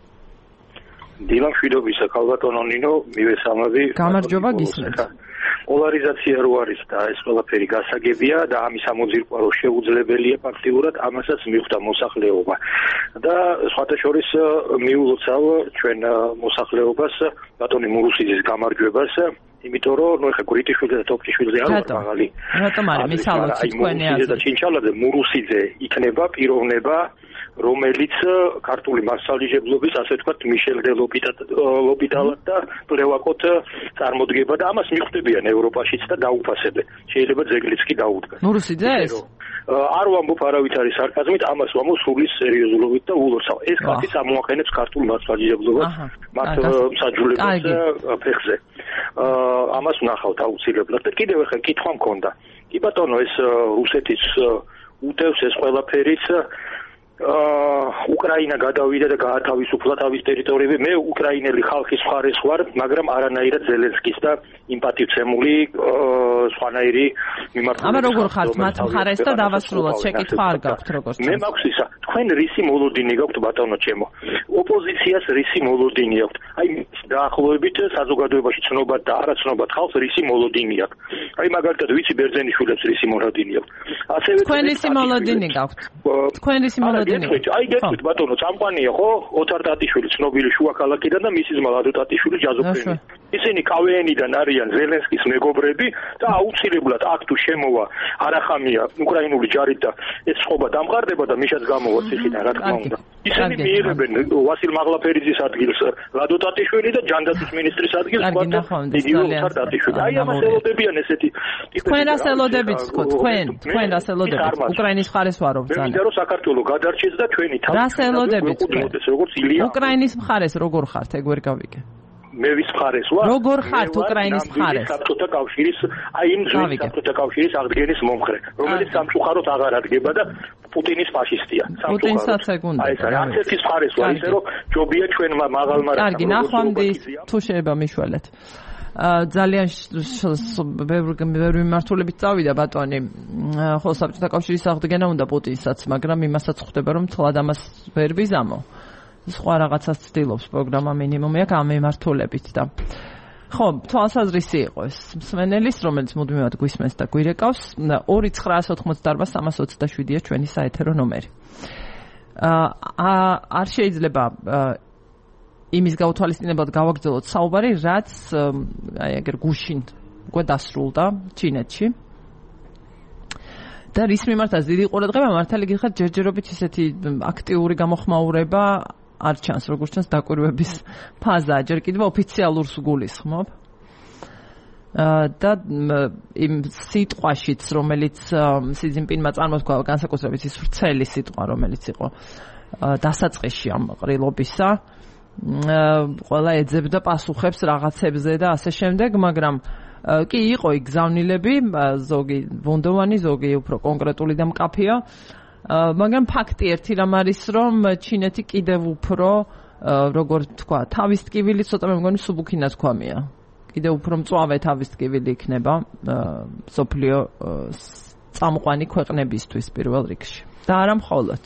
დილა მშვიდობისა ქალბატონო ნინო, მივესალმები. გამარჯობა გისმენთ. პოლარიზაცია რო არის და ეს ყველაფერი გასაგებია და ამის ამოძირკვა რო შეუძლებელია ფაქტიურად, ამასაც მიხვდა მოსახლეობა. და სხვათა შორის მიულოცავ ჩვენ მოსახლეობას ბატონი მურუსიძის გამარჯვებას, იმიტომ რომ ნუ ეხა გურიტიშვილი და ტოპჩიშვილი არ ვარ მაღალი. რატომ არის მისალოთ თქვენი აზრი და ჩინჩალაძე მურუსიძე იქნება პიროვნება, რომელიც ქართული მასალიჟებლობის, ასე ვთქვათ, მიშელ-დე ლოპიტალად და პლევაკოთ წარმოდგება და ამას მიხვდებიან ევროპაშიც და დაუფასებენ. შეიძლება ძეგლიც კი დაუდგას. მურუსიძე ეს? არ ვამბობ არავითარი სარკაზმით, ამას ვამბობ სული სერიოზულობით და ულოცავ. ეს კაცი წამოაყენებს ქართულ მასალიჟებლობას მათ მსაჯულებას ფეხზე. ამას ვნახავთ აუცილებლად და კიდევ ახლა კითხვა მქონდა. კი ბატონო, ეს რუსეთის უტევს ეს ყველაფერიც უკრაინა გადავიდა და გაათავისუფლა თავის ტერიტორიები. მე უკრაინელი ხალხის მხარეს ვარ, მაგრამ არანაირად ზელენსკის და იმპათივცემული სხვანაირი მიმართულებით. აბა როგორ ხართ მათ მხარეს და დავასრულოთ, შეკითხვა არ გაქვთ როგორც მე მაქვს ისა, თქვენ რისი მოლოდინი გაქვთ ბატონო ჩემო? ოპოზიციას რისი მოლოდინი აქვთ? აი დაახლოებით საზოგადოებაში ცნობად და არაცნობად ხალხს რისი მოლოდინი აქვს? აი მაგალითად ვიცი ბერძენიშვილებს რისი მოლოდინი აქვს. ასევე თქვენ რისი მოლოდინი გაქვთ? თქვენ რისი მოლოდინი? აი გეტყვით ბატონო, წამყვანია ხო? ოთარ ტატიშვილი ცნობილი შუა ქალაქიდან და მისი ძმა ლადო ტატიშვილი ჯაზოფრენი. ისინი კავეენიდან არიან ზელენსკის მეგობრები და აუცილებლად აქ თუ შემოვა არახამია უკრაინული ჯარით და ეს სხობა დამყარდება და მიშაც გამოვა ციხიდან, რა თქმა უნდა. ისინი მიიღებენ ვასილ მაღლაფერიძის ადგილს ლადო ტატიშვილი და ჯანდაცვის მინისტრის ადგილს იგივე ოთარ ტატიშვილი. აი ამას ელოდებიან ესეთი ტიპები. თქვენ რას ელოდებით თქო, თქვენ, თქვენ რას ელოდებით? უკრაინის მხარეს ვარო ბრძანა. მე მინდა რომ საქართველოს გადარჩეს და ჩვენი თავი რას ელოდებით თქვენ? როგორც ილია. უკრაინის მხარეს როგორ ხართ, ეგ ვერ გავიგე. მე ვის მხარეს ვარ? როგორ ხართ უკრაინის მხარეს? საბჭოთა კავშირის, აი იმ ძველი საბჭოთა კავშირის აღდგენის მომხრე, რომელიც სამწუხაროდ აღარ ადგება და პუტინის ფაშისტია. პუტინსაც ეგ უნდა. აი ეს არის ერთის მხარეს ვარ, ისე რომ ჯობია ჩვენ მაღალმა რა. კარგი, ნახვამდი თუ შეიძლება მიშველეთ. ძალიან ბევრი მიმართულებით წავიდა ბატონი. ხო, საბჭოთა კავშირის აღდგენა უნდა პუტინსაც, მაგრამ იმასაც ხვდება რომ თლად ამას ვერ ვიზამო. სხვა რაღაცას ცდილობს პროგრამა მინიმუმი აქვს ამ მიმართულებით და ხო, თვალსაზრისი იყო ეს მსმენელის, რომელიც მუდმივად გვისმენს და გვირეკავს. ორი ცხრაას ოთხმოცდაარბა სამას ოცდაშვიდია ჩვენი საეთერო ნომერი. აა არ შეიძლება იმის გაუთვალისწინებლად გავაგრძელოთ საუბარი, რაც აი ეგერ გუშინ უკვე დასრულდა ჩინეთში. და რის მიმართაც დიდი ყურადღება მართალი გიხართ, ჯერჯერობით ისეთი აქტიური გამოხმაურება არ ჩანს, როგორც ჩანს დაკვირვების ფაზა, ჯერ კიდევ ოფიციალურს გულისხმობ. და იმ სიტყვაშიც, რომელიც სი ძინპინმა წარმოთქვა, განსაკუთრებით ის ვრცელი სიტყვა, რომელიც იყო დასაწყისში ამ ყრილობისა, ყველა ეძებდა პასუხებს რაღაცებზე და ასე შემდეგ, მაგრამ კი იყო იქ გზავნილები, ზოგი ბუნდოვანი, ზოგი უფრო კონკრეტული და მკაფია, მაგრამ ფაქტი ერთი რამ არის, რომ ჩინეთი კიდევ უფრო, როგორ თქვა, თავის ტკივილი ცოტა მე მგონი სუბუქი ნათქვამია. კიდევ უფრო მწვავე თავის ტკივილი იქნება მსოფლიო წამყვანი ქვეყნებისთვის პირველ რიგში. და არა მხოლოდ.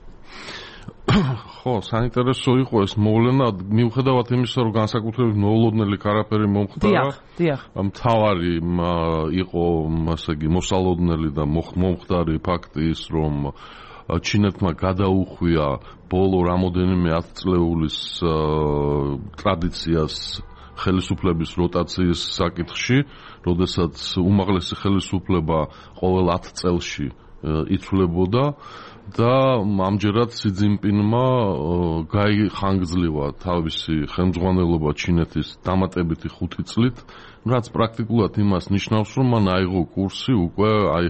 ხო, საინტერესო იყო ეს მოვლენა, მიუხედავად იმისა, რომ განსაკუთრებით მოულოდნელი არაფერი მომხდარა. დიახ, დიახ. მთავარი იყო, ასე იგი, მოსალოდნელი და მომხდარი ფაქტი ის, რომ ჩინეთმა გადაუხვია ბოლო რამოდენიმე ათწლეულის ტრადიციას ხელისუფლების როტაციის საკითხში, როდესაც უმაღლესი ხელისუფლება ყოველ ათ წელში იცვლებოდა. და ამჯერად სი ძინპინმა გაიხანგრძლива თავისი ხელმძღვანელობა ჩინეთის დამატებითი ხუთი წლით, რაც პრაქტიკულად იმას ნიშნავს, რომ მან აიღო კურსი უკვე აი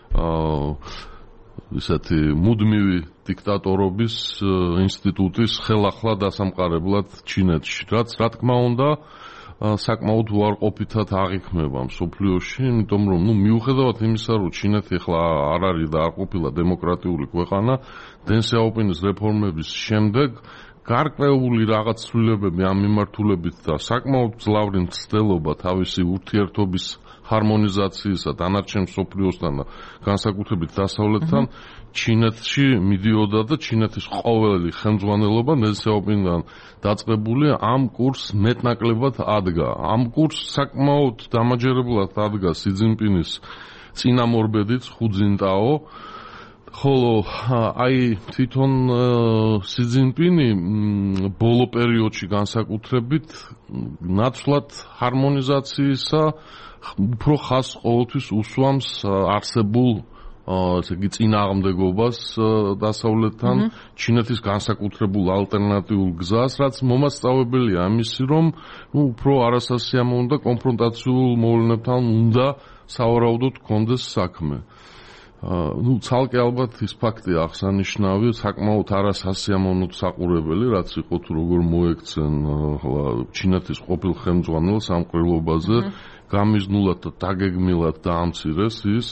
ისეთი მუდმივი დიქტატორობის ინსტიტუტის ხელახლა დასამყარებლად ჩინეთში, რაც რა თქმა უნდა საკმაოდ უარყოფითად აღიქმება მსოფლიოში, იმიტომ რომ ნუ მიუხედავად იმისა, რომ ჩინეთი ახლა არ არის და არ ყოფილა დემოკრატიული ქვეყანა, დენ სიაოპინის რეფორმების შემდეგ გარკვეული რაღაც ცვლილებები ამ მიმართულებით და საკმაოდ ძლავრი მცდელობა თავისი ურთიერთობის ჰარმონიზაციისა დანარჩენ მსოფლიოსთან და განსაკუთრებით დასავლეთთან ჩინეთში მიდიოდა და ჩინეთის ყოველი ხელმძღვანელობა ნელსეოპინიდან დაწყებული ამ კურსს მეტნაკლებად ადგა. ამ კურსს საკმაოდ დამაჯერებლად ადგა სი ძინპინის წინამორბედიც ხუ ძინტაო, ხოლო აი თვითონ სი ძინპინი ბოლო პერიოდში განსაკუთრებით ნაცვლად ჰარმონიზაციისა უფრო ხაზს ყოველთვის უსვამს არსებულ ესე იგი წინააღმდეგობას დასავლეთთან ჩინეთის განსაკუთრებულ ალტერნატიულ გზას, რაც მომასწავებელია ამისი, რომ ნუ უფრო არასასიამოვნო და კონფრონტაციულ მოვლენებთან უნდა სავარაუდოდ გქონდეს საქმე. ნუ ცალკე ალბათ ის ფაქტია აღსანიშნავი, საკმაოდ არასასიამოვნოდ საყურებელი, რაც იყო თუ როგორ მოექცენ ჩინეთის ყოფილ ხელმძღვანელს ამ ყრილობაზე, გამიზნულად და დაგეგმილად დაამცირეს ის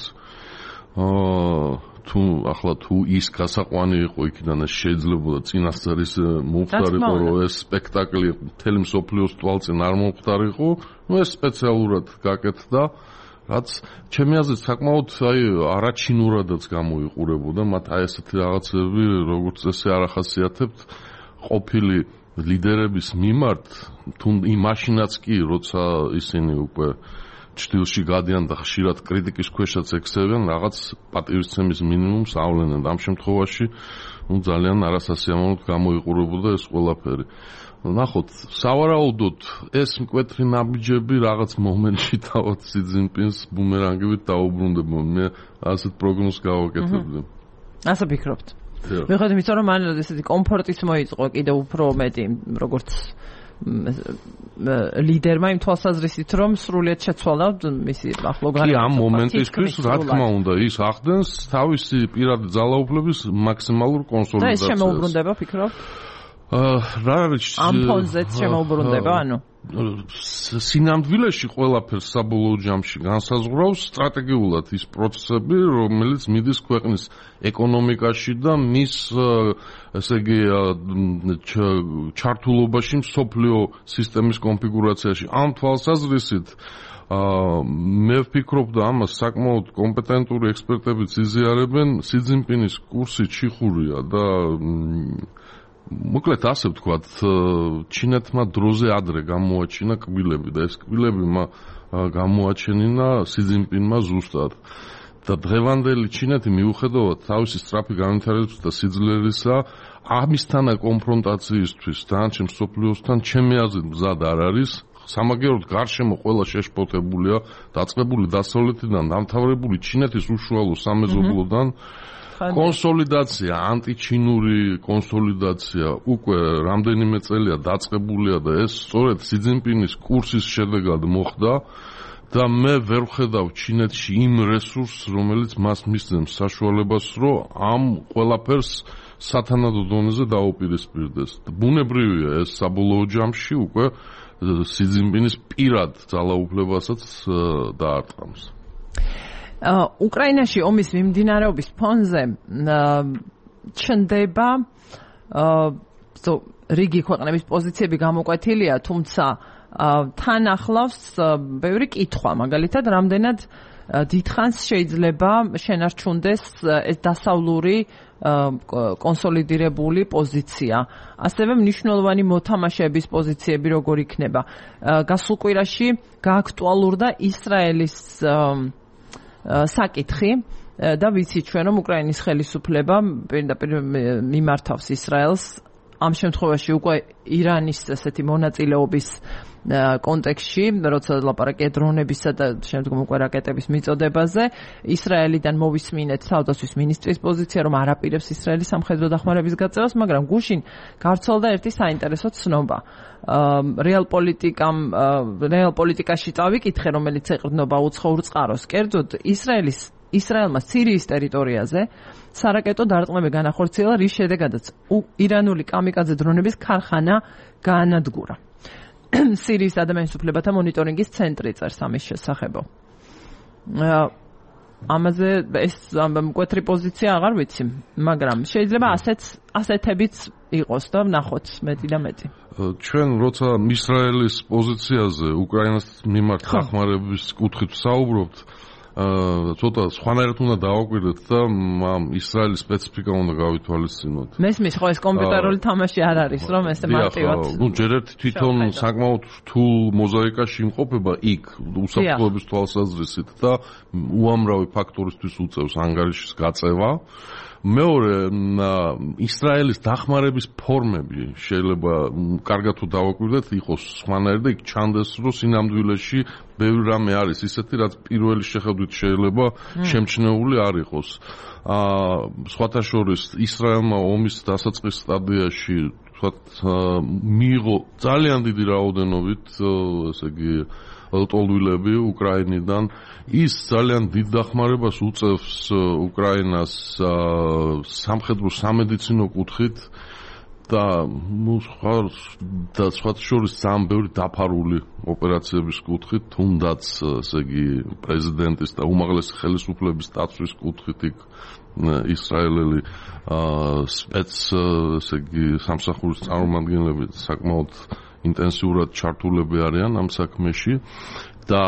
თუ ახლა თუ ის გასაყვანი იყო იქიდან ეს შეიძლებოდა წინასწარის მომხდარიყო რომ ეს სპექტაკლი მთელი მსოფლიოს თვალწინ არ მომხდარიყო, ნუ ეს სპეციალურად გაკეთდა, რაც ჩემი აზრით საკმაოდ აი არაჩინურადაც გამოიყურებოდა, მათ აი ესეთი რაღაცები როგორც ესე არ ახასიათებთ ყოფილი ლიდერების მიმართ, თუ იმაშინაც კი როცა ისინი უკვე ჩრდილში გადიან და ხშირად კრიტიკის ქვეშაც ექცევიან, რაღაც პატივისცემის მინიმუმს ავლენენ. ამ შემთხვევაში ნუ ძალიან არასასიამოვნოდ გამოიყურებოდა ეს ყველაფერი. ნახოთ, სავარაუდოდ ეს მკვეთრი ნაბიჯები რაღაც მომენტში თავად სი ძინპინს ბუმერანგებით დაუბრუნდება. მე ასეთ პროგნოზს გავაკეთებდი. ასე ფიქრობთ? მიუხედავად იმისა, რომ მან ესეთი კომფორტის მოიწყო კიდევ უფრო მეტი, როგორც ლიდერმა იმ თვალსაზრისით, რომ სრულიად შეცვალა მისი ახლო გარემო. კი, ამ მომენტისთვის რა თქმა უნდა ის ახდენს თავისი პირადი ძალაუფლების მაქსიმალურ კონსოლიდაციას. და ეს შემოუბრუნდება, ფიქრობ? რა არის ამ ფონზეც შემოუბრუნდება, ანუ სინამდვილეში ყველაფერს საბოლოო ჯამში განსაზღვრავს სტრატეგიულად ის პროცესები, რომელიც მიდის ქვეყნის ეკონომიკაში და მის ესე იგი ჩართულობაში მსოფლიო სისტემის კონფიგურაციაში. ამ თვალსაზრისით მე ვფიქრობ და ამას საკმაოდ კომპეტენტური ექსპერტებიც იზიარებენ, სი ძინპინის კურსი ჩიხურია და მოკლედ ასე ვთქვათ, ჩინეთმა დროზე ადრე გამოაჩინა კბილები და ეს კბილები გამოაჩენინა სი ძინპინმა ზუსტად. და დღევანდელი ჩინეთი მიუხედავად თავისი სწრაფი განვითარებისა და სიძლიერისა ამისთანა კონფრონტაციისთვის დანარჩენ მსოფლიოსთან ჩემი აზრით მზად არ არის. სამაგეროდ გარშემო ყველა შეშფოთებულია, დაწყებული დასავლეთიდან, დამთავრებული ჩინეთის უშუალო სამეზობლოდან. კონსოლიდაცია, ანტიჩინური კონსოლიდაცია უკვე რამდენიმე წელია დაწყებულია და ეს სწორედ სი ძინპინის კურსის შედეგად მოხდა და მე ვერ ვხედავ ჩინეთში იმ რესურსს, რომელიც მას მისცემს საშუალებას, რომ ამ ყველაფერს სათანადო დონეზე დაუპირისპირდეს. ბუნებრივია ეს საბოლოო ჯამში უკვე სი ძინპინის პირად ძალაუფლებასაც დაარტყამს. უკრაინაში ომის მიმდინარეობის ფონზე ჩნდება რიგი ქვეყნების პოზიციები გამოკვეთილია, თუმცა თან ახლავს ბევრი კითხვა, მაგალითად, რამდენად დიდხანს შეიძლება შენარჩუნდეს ეს დასავლური კონსოლიდირებული პოზიცია. ასევე მნიშვნელოვანი მოთამაშეების პოზიციები როგორ იქნება. გასულ კვირაში გააქტუალურდა ისრაელის საკითხი და ვიცით ჩვენ, რომ უკრაინის ხელისუფლება პირდაპირ მიმართავს ისრაელს. ამ შემთხვევაში უკვე ირანის ესეთი მონაწილეობის კონტექსტში, როცა ლაპარაკია დრონებისა და შემდგომ უკვე რაკეტების მიწოდებაზე, ისრაელიდან მოვისმინეთ თავდაცვის მინისტრის პოზიცია, რომ არ აპირებს ისრაელის სამხედრო დახმარების გაწევას, მაგრამ გუშინ გავრცელდა ერთი საინტერესო ცნობა. რეალ პოლიტიკამ, რეალ პოლიტიკაში წავიკითხე, რომელიც ეყრდნობა უცხოურ წყაროს. კერძოდ, ისრაელის ისრაელმა სირიის ტერიტორიაზე სარაკეტო დარტყმები განახორციელა, რის შედეგადაც ირანული კამიკაძე დრონების ქარხანა გაანადგურა. სირიის ადამიანის უფლებათა მონიტორინგის ცენტრი წერს ამის შესახებო. ამაზე ეს მკვეთრი პოზიცია აღარ ვიცი, მაგრამ შეიძლება ასეც ასეთებიც იყოს და ვნახოთ მეტი და მეტი. ჩვენ როცა ისრაელის პოზიციაზე უკრაინას მიმართ დახმარების კუთხით ვსაუბრობთ, ცოტა სხვანაირად უნდა დავაკვირდეთ და ისრაელის სპეციფიკა უნდა გავითვალისწინოთ. მესმის ხო ეს კომპიუტერული თამაში არ არის, რომ ეს მარტივად. ნუ ჯერ ერთი თვითონ საკმაოდ რთულ მოზაიკაში იმყოფება იქ უსაფრთხოების თვალსაზრისით და უამრავი ფაქტორისთვის უწევს ანგარიშის გაწევა. მეორე, ისრაელის დახმარების ფორმები შეიძლება კარგად თუ დავაკვირდეთ, იყოს სხვანაირი და იქ ჩანდეს, რომ სინამდვილეში ბევრი რამე არის ისეთი, რაც პირველი შეხედვით შეიძლება შემჩნეული არ იყოს. აა სხვათა შორის ისრაელმა ომის დასაწყის სტადიაში თქვათ მიიღო ძალიან დიდი რაოდენობით, ესე იგი ლტოლვილები უკრაინიდან. ის ძალიან დიდ დახმარებას უწევს უკრაინას სამხედრო სამედიცინო კუთხით და ნუ სხვა და სხვათა შორის ძალიან ბევრი დაფარული ოპერაციების კუთხით, თუნდაც ესე იგი პრეზიდენტის და უმაღლესი ხელისუფლების დაცვის კუთხით იქ ისრაელელი სპეც ესე იგი სამსახურის წარმომადგენლები საკმაოდ ინტენსიურად ჩართულები არიან ამ საქმეში და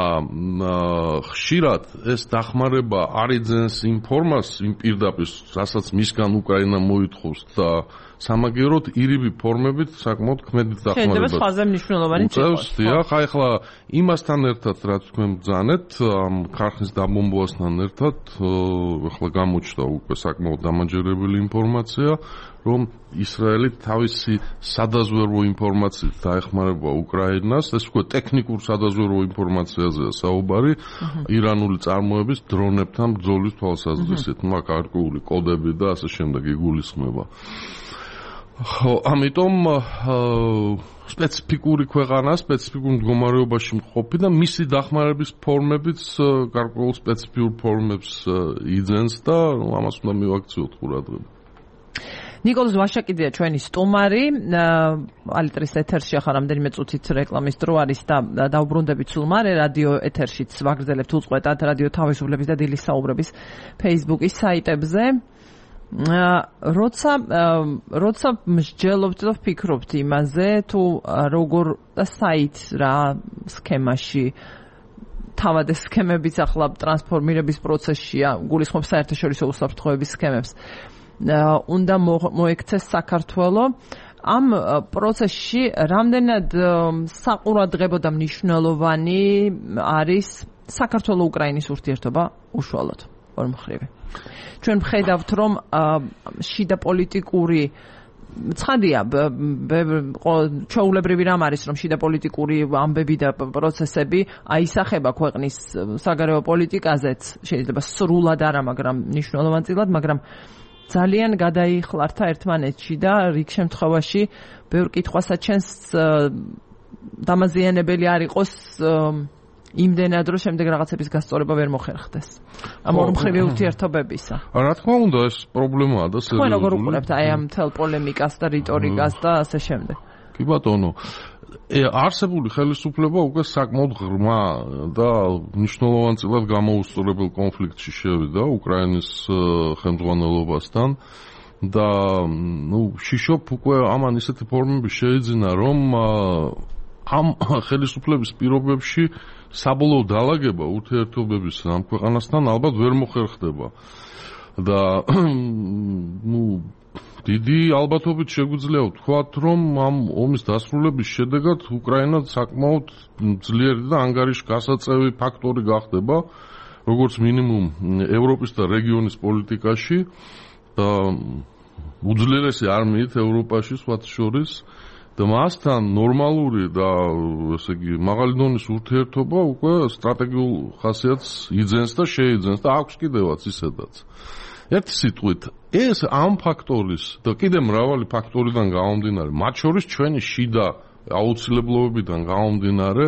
ხშირად ეს დახმარება არ იძენს იმ ფორმას, იმ პირდაპირ, რასაც მისგან უკრაინა მოითხოვს და სამაგიეროდ ირიბი ფორმებით საკმაოდ ქმედით დახმარებას. შეიძლება სხვაზე მნიშვნელოვანი იყოს. დიახ, აი ახლა იმასთან ერთად, რაც თქვენ ბრძანეთ, ამ ქარხნის დაბომბვასთან ერთად, ახლა გამოჩნდა უკვე საკმაოდ დამაჯერებელი ინფორმაცია, რომ ისრაელი თავისი სადაზვერვო ინფორმაციით დაეხმარება უკრაინას, ეს უკვე ტექნიკურ სადაზვერვო ინფორმაციაზეა საუბარი, ირანული წარმოების დრონებთან ბრძოლის თვალსაზრისით, მაგ გარკვეული კოდები და ასე შემდეგ იგულისხმება. ხო, ამიტომ სპეციფიკური ქვეყანა, სპეციფიკურ მდგომარეობაში მყოფი და მისი დახმარების ფორმებიც გარკვეულ სპეციფიურ ფორმებს იძენს და ამას უნდა მივაქციოთ ყურადღება. ნიკოლოზ ვაშაკიდეა ჩვენი სტუმარი, alitris ეთერში ახლა რამდენიმე წუთით რეკლამის დრო არის და დაუბრუნდებით სულ მარე რადიო ეთერშიც ვაგრძელებთ უწყვეტად რადიო თავისუფლების და დილის საუბრების Facebook-ის საიტებზე. როცა როცა მსჯელობთ და ვფიქრობთ იმაზე, თუ როგორ და საით რა სქემაში თავად ეს სქემებიც ახლა ტრანსფორმირების პროცესშია, გულისხმობ საერთაშორისო უსაფრთხოების სქემებს. უნდა მოექცეს საქართველო ამ პროცესში რამდენად საყურადღებო და მნიშვნელოვანი არის საქართველო-უკრაინის ურთიერთობა უშუალოდ ორმხრივი. ჩვენ ვხედავთ, რომ შიდა პოლიტიკური ცხადია, ჩვეულებრივი რამ არის, რომ შიდა პოლიტიკური ამბები და პროცესები აისახება ქვეყნის საგარეო პოლიტიკაზეც, შეიძლება სრულად არა, მაგრამ მნიშვნელოვანწილად, მაგრამ ძალიან გადაიხლართა ერთმანეთში და რიგ შემთხვევაში ბევრ კითხვასაც ჩვენს დამაზიანებელი არ იყოს იმდენად რომ შემდეგ რაღაცების გასწორება ვერ მოხერხდეს. ამ ორმხრივი ურთიერთობებისა. რა თქმა უნდა, ეს პრობლემაა და სერიოზული. თქვენ როგორ უყურებთ აი ამ თელ პოლემიკას და რიტორიკას და ასე შემდეგ? კი ბატონო, არსებული ხელისუფლება უკვე საკმაოდ ღრმა და მნიშვნელოვანწილად გამოუსწორებელ კონფლიქტში შევიდა უკრაინის ხელმძღვანელობასთან და ნუ შიშობ უკვე ამან ისეთი ფორმები შეიძინა, რომ ამ ხელისუფლების პირობებში საბოლოო დაალაგება ურთიერთობების ამ ქვეყანასთან ალბათ ვერ მოხერხდება და ნუ დიდი ალბათობით შეგვიძლია ვთქვათ, რომ ამ ომის დასრულების შედეგად უკრაინა საკმაოდ ძლიერი და ანგარიშგასაწევი ფაქტორი გახდება, როგორც მინიმუმ ევროპის და რეგიონის პოლიტიკაში და უძლიერესი არმიით ევროპაში სხვათა შორის და მასთან ნორმალური და ესე იგი მაღალი დონის ურთიერთობა უკვე სტრატეგიულ ხასიათს იძენს და შეიძენს და აქვს კიდევაც ისედაც. ერთი სიტყვით, ეს ამ ფაქტორის და კიდევ მრავალი ფაქტორიდან გამომდინარე, მათ შორის ჩვენი შიდა აუცილებლობებიდან გამომდინარე,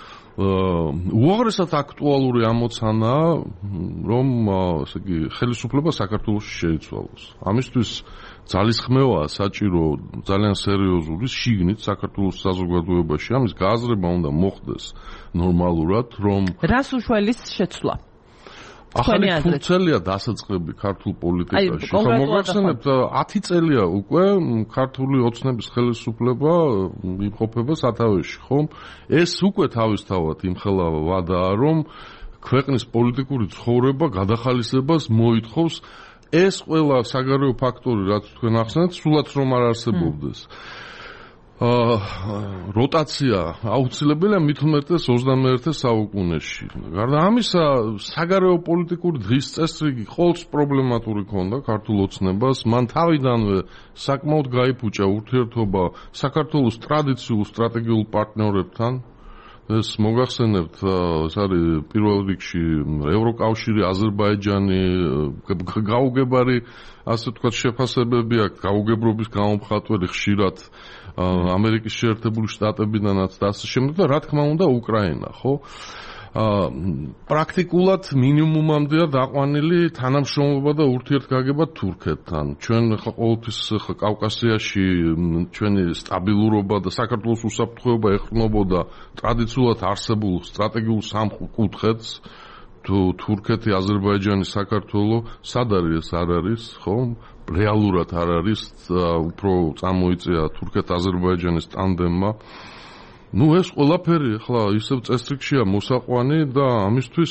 უაღრესად აქტუალური ამოცანაა, რომ ესე იგი ხელისუფლება საქართველოში შეიცვალოს. ამისთვის ძალისხმევაა საჭირო ძალიან სერიოზული შიგნით საქართველოს საზოგადოებაში. ამის გააზრება უნდა მოხდეს ნორმალურად, რომ რას უშველის შეცვლა? ახალი ფუნქციაა დასაწყები ქართულ პოლიტიკაში. ხო, მოგახსენებთ ათი წელია უკვე ქართული ოცნების ხელისუფლება იმყოფება სათავეში, ხო? ეს უკვე თავისთავად იმხელა ვადაა, რომ ქვეყნის პოლიტიკური ცხოვრება გადახალისებას მოითხოვს. ეს ყველა საგარეო ფაქტორი, რაც თქვენ ახსენეთ, სულაც რომ არ არსებობდეს. აა როტაცია აუცილებელია მით უმეტეს ოცდამეერთე საუკუნეში. გარდა ამისა, საგარეო პოლიტიკური დღის წესრიგი ყოველთვის პრობლემატური ქონდა ქართულ ოცნებას. მან თავიდანვე საკმაოდ გაიფუჭა ურთიერთობა საქართველოს ტრადიციულ სტრატეგიულ პარტნიორებთან. ეს მოგახსენებთ, ეს არის პირველ რიგში ევროკავშირი, აზერბაიჯანი, გაუგებარი, ასე ვთქვათ, შეფასებები აქვს გაუგებრობის გამომხატველი ხშირად ამერიკის შეერთებული შტატებიდანაც და ასე შემდეგ და რა თქმა უნდა უკრაინა, ხო? აა პრაქტიკულად მინიმუმამდეა დაყვანილი თანამშრომლობა და ურთიერთგაგება თურქეთთან. ჩვენ ხა ყოველთვის კავკასიაში ჩვენი სტაბილურობა და საქართველოს უსაფრთხოება ეყრდნობოდა ტრადიციულად არსებულ სტრატეგიულ სამკუთხედს. თუ თურქეთი, აზერბაიჯანი, საქართველო, სად არის ეს არ არის, ხო? რეალურად არ არის, უფრო წამოიწია თურქეთ-აზერბაიჯანის ტანდემმა. ну ეს ყველაფერი ახლა ისევ წესრიგშია მოსაყვანი და ამისთვის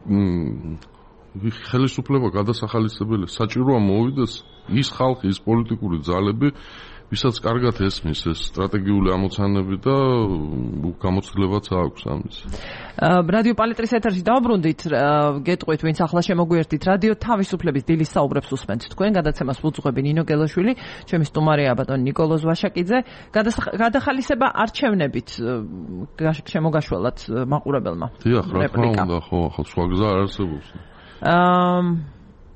ხელისუფლება გადასახალისებელი საჭიროა მოვიდეს ის ხალხი, ის პოლიტიკური ძალები, ვისაც კარგად ესმის ეს სტრატეგიული ამოცანები და გამოცდილებაც აქვს ამის. რადიო პალიტრის ეთერში დავბრუნდით, გეტყვით, ვინც ახლა შემოგვიერთდით, რადიო თავისუფლების დილის საუბრებს უსმენთ თქვენ, გადაცემას ვუძღვები ნინო გელაშვილი, ჩემი სტუმარია ბატონი ნიკოლოზ ვაშაკიძე. გადახალისება არჩევნებით შემოგაშველათ მაყურებელმა. დიახ, რა თქმა უნდა, ხო, ახლა სხვა გზა არ არსებობს. აა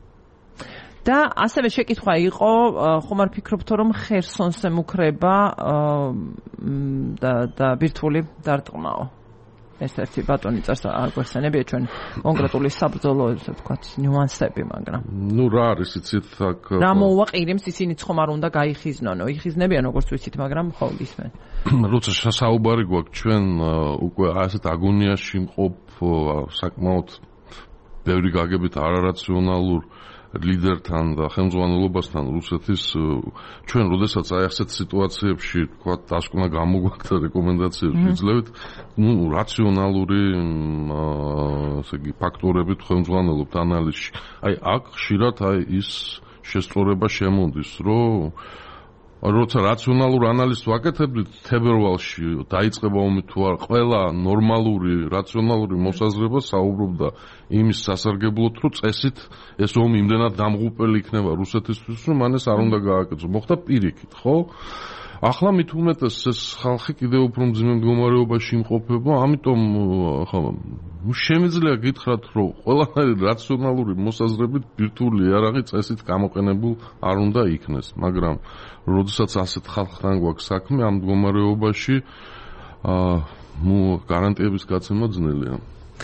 და ასევე შეკითხვა იყო, ხომ არ ფიქრობთ, რომ ხერსონს ემუქრება და და ბირთვული დარტყმაო. ეს-ერთი ბატონი წერს არ გვეხსენებია ჩვენ კონკრეტული საბრძოლო, ესე ვთქვათ, ნიუანსები, მაგრამ. ну რა არის იცით აქ რა მოუვა ყირიმს ისინიც ხომ არ უნდა გაიხიზნონო. იხიზნებიან როგორც ვიცით, მაგრამ ხო ისმენ. როცა საუბარი გვაქვს ჩვენ უკვე ასეთ აგონიაში მყოფ საკმაოდ ბევრი გაგებით არარაციონალურ ლიდერთან და ხელმძღვანელობასთან რუსეთის ჩვენ როდესაც აი ასეთ სიტუაციებში თქვა დასკვნა გამოგვაქვს და რეკომენდაციებს ვიძლევით, ну რაციონალური ასე იგი ფაქტორებით ხელმძღვანელობთ ანალიზში. აი აქ ხშირად აი ის შესწორება შემოდის, რომ როცა რაციონალურ ანალიზს ვაკეთებდით თებერვალში დაიწყება ომი თუ არა, ყველა ნორმალური რაციონალური მოსაზრება საუბრობდა იმის სასარგებლოდ, რომ წესით ეს ომი იმდენად დამღუპელი იქნება რუსეთისთვის, რომ მან ეს არ უნდა გააკეთოს. მოხდა პირიქით, ხო? ახლა მით უმეტეს ეს ხალხი კიდევ უფრო მძიმე მდგომარეობაში იმყოფება, ამიტომ ხო შემიძლია გითხრათ, რომ ყველანაირი რაციონალური მოსაზრებით ბირთვული იარაღი წესით გამოყენებულ არ უნდა იქნეს, მაგრამ როდესაც ასეთ ხალხთან გვაქვს საქმე ამ მდგომარეობაში, აა ნუ გარანტიების გაცემა ძნელია.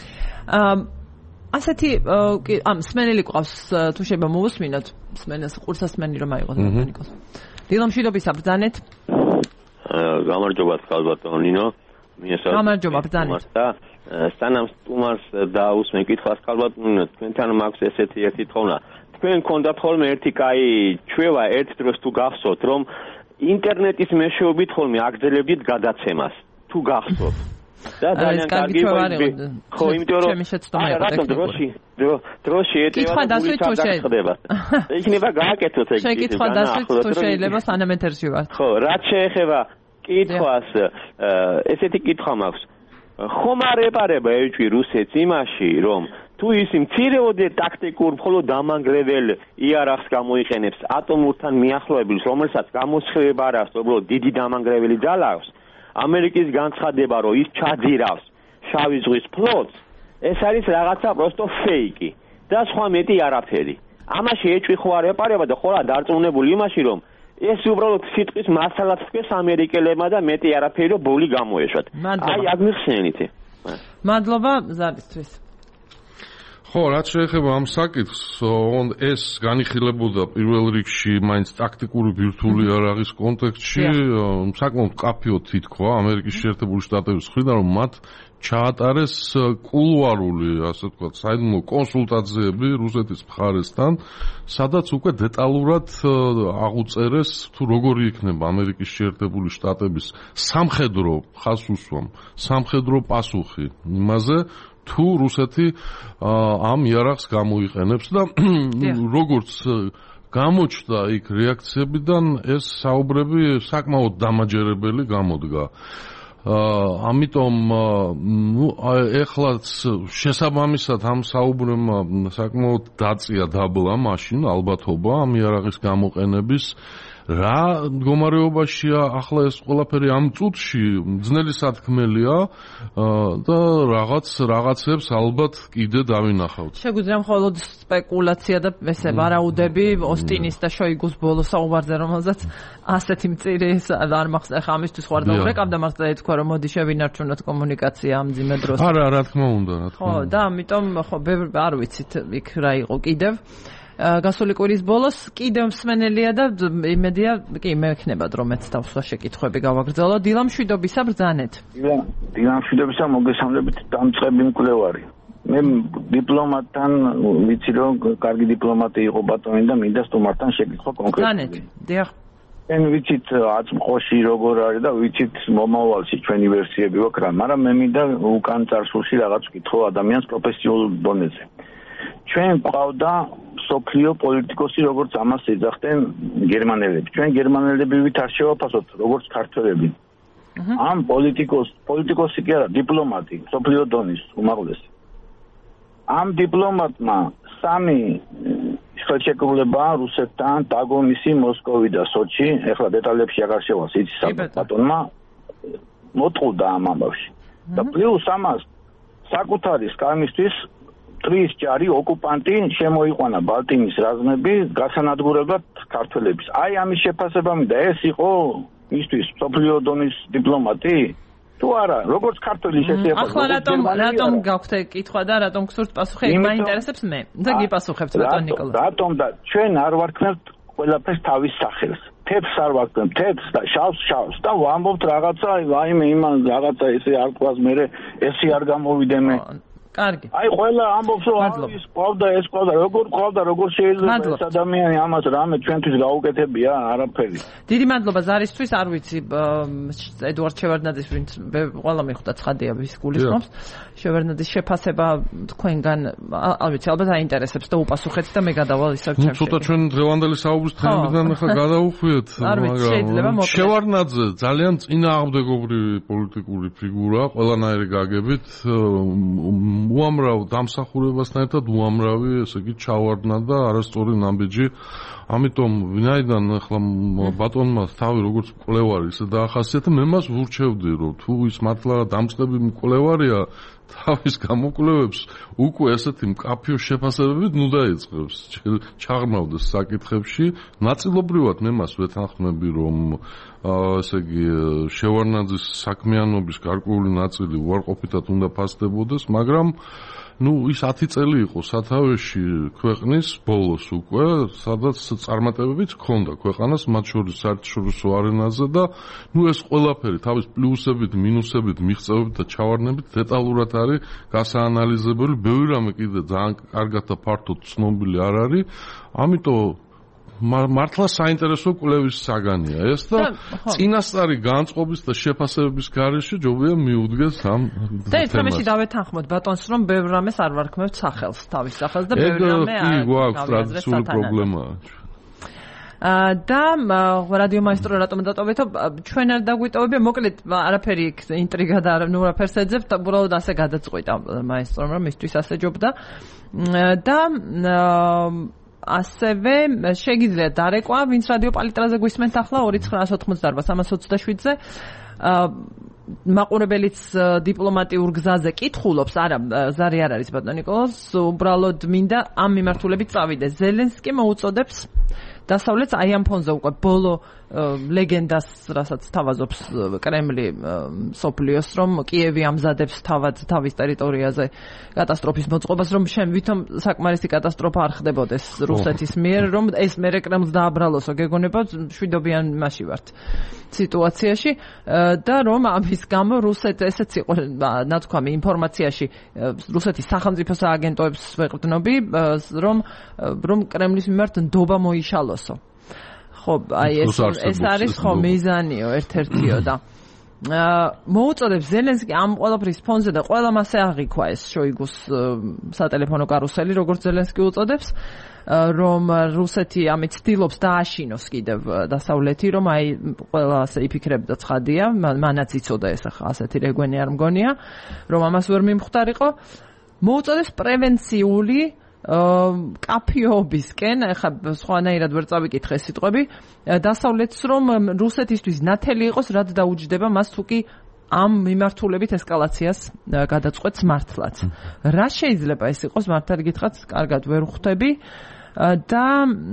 აა ასეთი ამ სმენელი ყავს თუ შეიძლება მოვუსმინოთ, სმენელს ყურსასმენი რომ აიღოს ბატონიკოს. დილომშვიდობისა ბრძანეთ. გამარჯობა ხალბატონინო. გამარჯობა ბრძანეთ. სანამ სტუმარს დაусმენ კითხვას ხალბატონინო, თქვენთან მაქვს ესეთი ერთი თხოვნა. თქვენ გქონდათ ხოლმე ერთი კაი ჩვევა ერთ დროს თუ გახსოვთ, რომ ინტერნეტის მეშვეობით ხოლმე აგრძელებდით გადაცემას. თუ გახსოვთ. და ძალიან კარგი ხო, იმიტომ რომ ჩემი შეცდომა იყო რატომ დროში დროში ეტევა და გულისხმდება. იქნება გააკეთოთ ეგ. შეკითხვა დასვით თუ შეიძლება სანამ ეთერში ვართ. ხო, რაც შეეხება კითხვას, ესეთი კითხვა მაქვს. ხომ არ ეპარება ეჭვი რუსეთს იმაში, რომ თუ ის მცირეოდე ტაქტიკურ მხოლოდ დამანგრეველ იარაღს გამოიყენებს ატომურთან მიახლოებელს, რომელსაც გამოსხივება არ აქვს, უბრალოდ დიდი დამანგრეველი ძალა აქვს, ამერიკის განცხადება, რომ ის ჩაძირავს შავი ზღვის ფლოტს, ეს არის რაღაცა პროსტო ფეიკი და სხვა მეტი არაფერი. ამაში ეჭვი ხო არ ეპარება და ხოლმე დარწმუნებული იმაში, რომ ეს უბრალოდ სიტყვის მასალად თქვეს ამერიკელებმა და მეტი არაფერი რომ ბოლი გამოეშვათ. აი აქ მიხსენით. მადლობა ზარისთვის. ხო, რაც შეეხება ამ საკითხს, ეს განიხილებოდა პირველ რიგში მაინც ტაქტიკური ბირთვული იარაღის კონტექსტში, საკმაოდ კაფეოდ ითქვა ამერიკის შეერთებული შტატების მხრიდან, რომ მათ ჩაატარეს კულუარული, ასე ვთქვათ, საიდუმლო კონსულტაციები რუსეთის მხარესთან, სადაც უკვე დეტალურად აღუწერეს თუ როგორი იქნება ამერიკის შეერთებული შტატების სამხედრო ხაზსუსვამ, სამხედრო პასუხი იმაზე, თუ რუსეთი ამ იარაღს გამოიყენებს და როგორც გამოჩნდა იქ რეაქციებიდან ეს საუბრები საკმაოდ დამაჯერებელი გამოდგა. ამიტომ ნუ ეხლაც შესაბამისად ამ საუბრებმა საკმაოდ დაწია დაბლა მაშინ ალბათობა ამ იარაღის გამოყენების რა მდგომარეობაშია ახლა ეს ყველაფერი ამ წუთში ძნელი სათქმელია და რაღაც რაღაცებს ალბათ კიდე დავინახავთ. შეგვიძლია მხოლოდ სპეკულაცია და ესე ვარაუდები ოსტინის და შოიგუს ბოლო საუბარზე, რომელზეც ასეთი მწირი არ მახსოვს, ახლა ამისთვის ხარ და ურეკავდა მართლა ეთქვა რომ მოდი შევინარჩუნოთ კომუნიკაცია ამ ძიმე დროს. არა, რა თქმა უნდა, რა თქმა ხო, უნდა. და ამიტომ ხო ბევრ არ ვიცით იქ რა იყო კიდევ. გასული კვირის ბოლოს კიდევ მსმენელია და იმედია კი მექნება დრომეც დავსვა შეკითხვები გავაგრძელო. დილა მშვიდობისა ბრძანეთ. დილა მშვიდობისა მოგესალმებით დამწყები მკვლევარი. მე დიპლომატთან ვიცი რომ კარგი დიპლომატი იყო ბატონი და მინდა სტუმართან შეკითხვა კონკრეტულად. ბრძანეთ. დიახ. ენ ვიცით აწმყოში როგორ არის და ვიცით მომავალში ჩვენი ვერსიები ვაქვს რა, მაგრამ მე მინდა უკან წარსულში რაღაც ვკითხო ადამიანს პროფესიულ დონეზე. ჩვენ ყავდა სოფლიო პოლიტიკოსი, როგორც ამას ეძახდნენ გერმანელები. ჩვენ გერმანელები ვით არ შევაფასოთ, როგორც ქართველები. ამ პოლიტიკოს, პოლიტიკოსი კი არა, დიპლომატი, სოფლიო დონის უმაღლესი. ამ დიპლომატმა სამი ხელშეკრულება რუსეთთან დაგომისი მოსკოვი და სოჩი, ეხლა დეტალებში აღარ შევას, იცი საბატონმა მოტყუდა ამ ამბავში. და პლუს ამას საკუთარი სკამისთვის ტრის ჯარი ოკუპანტი შემოიყვანა ბალტიმის რაზმები გასანადგურებლად ქართველების. აი ამის შეფასება მინდა, ეს იყო მისთვის სოფლიო დონის დიპლომატი თუ არა, როგორც ქართველი შესიძლებელია. ახლა რატომ რატომ გაქვთ კითხვა და რატომ გსურთ პასუხი? მაინტერესებს მე. და გიპასუხებთ ბატონ ნიკოლოზ. რატომ და ჩვენ არ ვარქმევთ ყველაფერს თავის სახელს. თეთრს არ ვარქმევთ თეთრს და შავს შავს და ვამბობთ რაღაცა, ვაიმე იმან რაღაცა ესე არ თქვას მე ესე არ გამოვიდე მე. კარგი. აი ყველა ამბობს რომ ის ყავდა ეს ყავდა როგორ ყავდა როგორ შეიძლება ეს ადამიანი ამას რამე ჩვენთვის გაუკეთებია არაფერი. დიდი მადლობა ზარისთვის, არ ვიცი ედუარდ შევარდნაძის ვინც ყველა მიხვდა ცხადია ვის გულისხმობს. შევარდნაძის შეფასება თქვენგან არ ვიცი ალბათ აინტერესებს და უპასუხეთ და მე გადავალ ისევ ჩემში. ნუ ცოტა ჩვენ დღევანდელი საუბრის თემიდან ახლა გადავუხვიეთ, მაგრამ შევარდნაძე ძალიან წინააღმდეგობრივი პოლიტიკური ფიგურაა, ყველანაირი გაგებით უამრავ დამსახურებასთან ერთად უამრავი, ესე იგი, ჩავარდნა და არასწორი ნაბიჯი. ამიტომ ვინაიდან ახლა ბატონმა თავი როგორც მკვლევარი ისე დაახასიათა, მე მას ვურჩევდი, რომ თუ ის მართლა დამწყები მკვლევარია, თავის გამოკვლევებს უკვე ესეთი მკაფიო შეფასებებით ნუ დაიწყებს, ჩაღრმავდეს საკითხებში. ნაწილობრივად მე მას ვეთანხმები, რომ ესე იგი შევარდნაძის საქმიანობის გარკვეული ნაწილი უარყოფითად უნდა ფასდებოდეს, მაგრამ ნუ ის ათი წელი იყო სათავეში ქვეყნის ბოლოს უკვე, სადაც წარმატებებიც ჰქონდა ქვეყანას, მათ შორის საერთაშორისო არენაზე და ნუ ეს ყველაფერი თავის პლუსებით, მინუსებით, მიღწევებით და ჩავარდნებით დეტალურად არის გასაანალიზებელი, ბევრი რამე კიდე ძალიან კარგად და ფართოდ ცნობილი არ არის, ამიტომ მართლა საინტერესო კვლევის საგანია ეს და წინასწარი განწყობის და შეფასებების გარეშე ჯობია მიუდგეს ამ თემას. და ერთმანეთში დავეთანხმოთ ბატონს, რომ ბევრ რამეს არ ვარქმევთ სახელს, თავის სახელს და ბევრ რამე არ გვაქვს ტრადიციული პრობლემაა. და რადიო მაესტრო რატომ დატოვეთო? ჩვენ არ დაგვიტოვებია, მოკლედ არაფერი ინტრიგა და ნუ არაფერს ეძებთ, უბრალოდ ასე გადაწყვიტა მაესტრომ, რომ მისთვის ასე ჯობდა და ასევე შეგიძლიათ დარეკვა, ვინც რადიო პალიტრაზე გვისმენთ ახლა ორი ცხრაას ოთხმოცდაარბა სამას ოცდაშვიდზე. მაყურებელიც დიპლომატიურ გზაზე კითხულობს, არა, ზარი არ არის ბატონ ნიკოლოზ, უბრალოდ მინდა ამ მიმართულებით წავიდე. ზელენსკი მოუწოდებს დასავლეთს აი ამ ფონზე უკვე ბოლო ლეგენდას, რასაც თავაზობს კრემლი სოფლიოს, რომ კიევი ამზადებს თავად თავის ტერიტორიაზე კატასტროფის მოწყობას, რომ შენ ვითომ საკმარისი კატასტროფა არ ხდებოდეს რუსეთის მიერ, რომ ეს მერე კრემლს დააბრალოსო, გეგონება შვიდობიან მასში ვართ სიტუაციაში და რომ ამის გამო რუსეთ ესეც იყო ნათქვამი ინფორმაციაში რუსეთის სახელმწიფო სააგენტოებს ვეყრდნობი, რომ რომ კრემლის მიმართ ნდობა მოიშალოსო. ხო, აი ეს ეს არის ხო მიზანიო ერთ-ერთიო და მოუწოდებს ზელენსკი ამ ყველაფრის ფონზე და ყველა მასე აღიქვა ეს შოიგუს სატელეფონო კარუსელი, როგორც ზელენსკი უწოდებს, რომ რუსეთი ამით ცდილობს დააშინოს კიდევ დასავლეთი, რომ აი ყველა ასე იფიქრებდა ცხადია, მანაც იცოდა ეს ახლა ასეთი რეგვენი არ მგონია, რომ ამას ვერ მიმხვდარიყო. მოუწოდებს პრევენციული კაფიობისკენ, ახლა სხვანაირად ვერ წავიკითხე სიტყვები, დასავლეთს რომ რუსეთისთვის ნათელი იყოს, რაც დაუჯდება მას თუკი ამ მიმართულებით ესკალაციას გადაწყვეტს მართლაც. რა შეიძლება ეს იყოს, მართალი გითხრათ, კარგად ვერ ხვდები და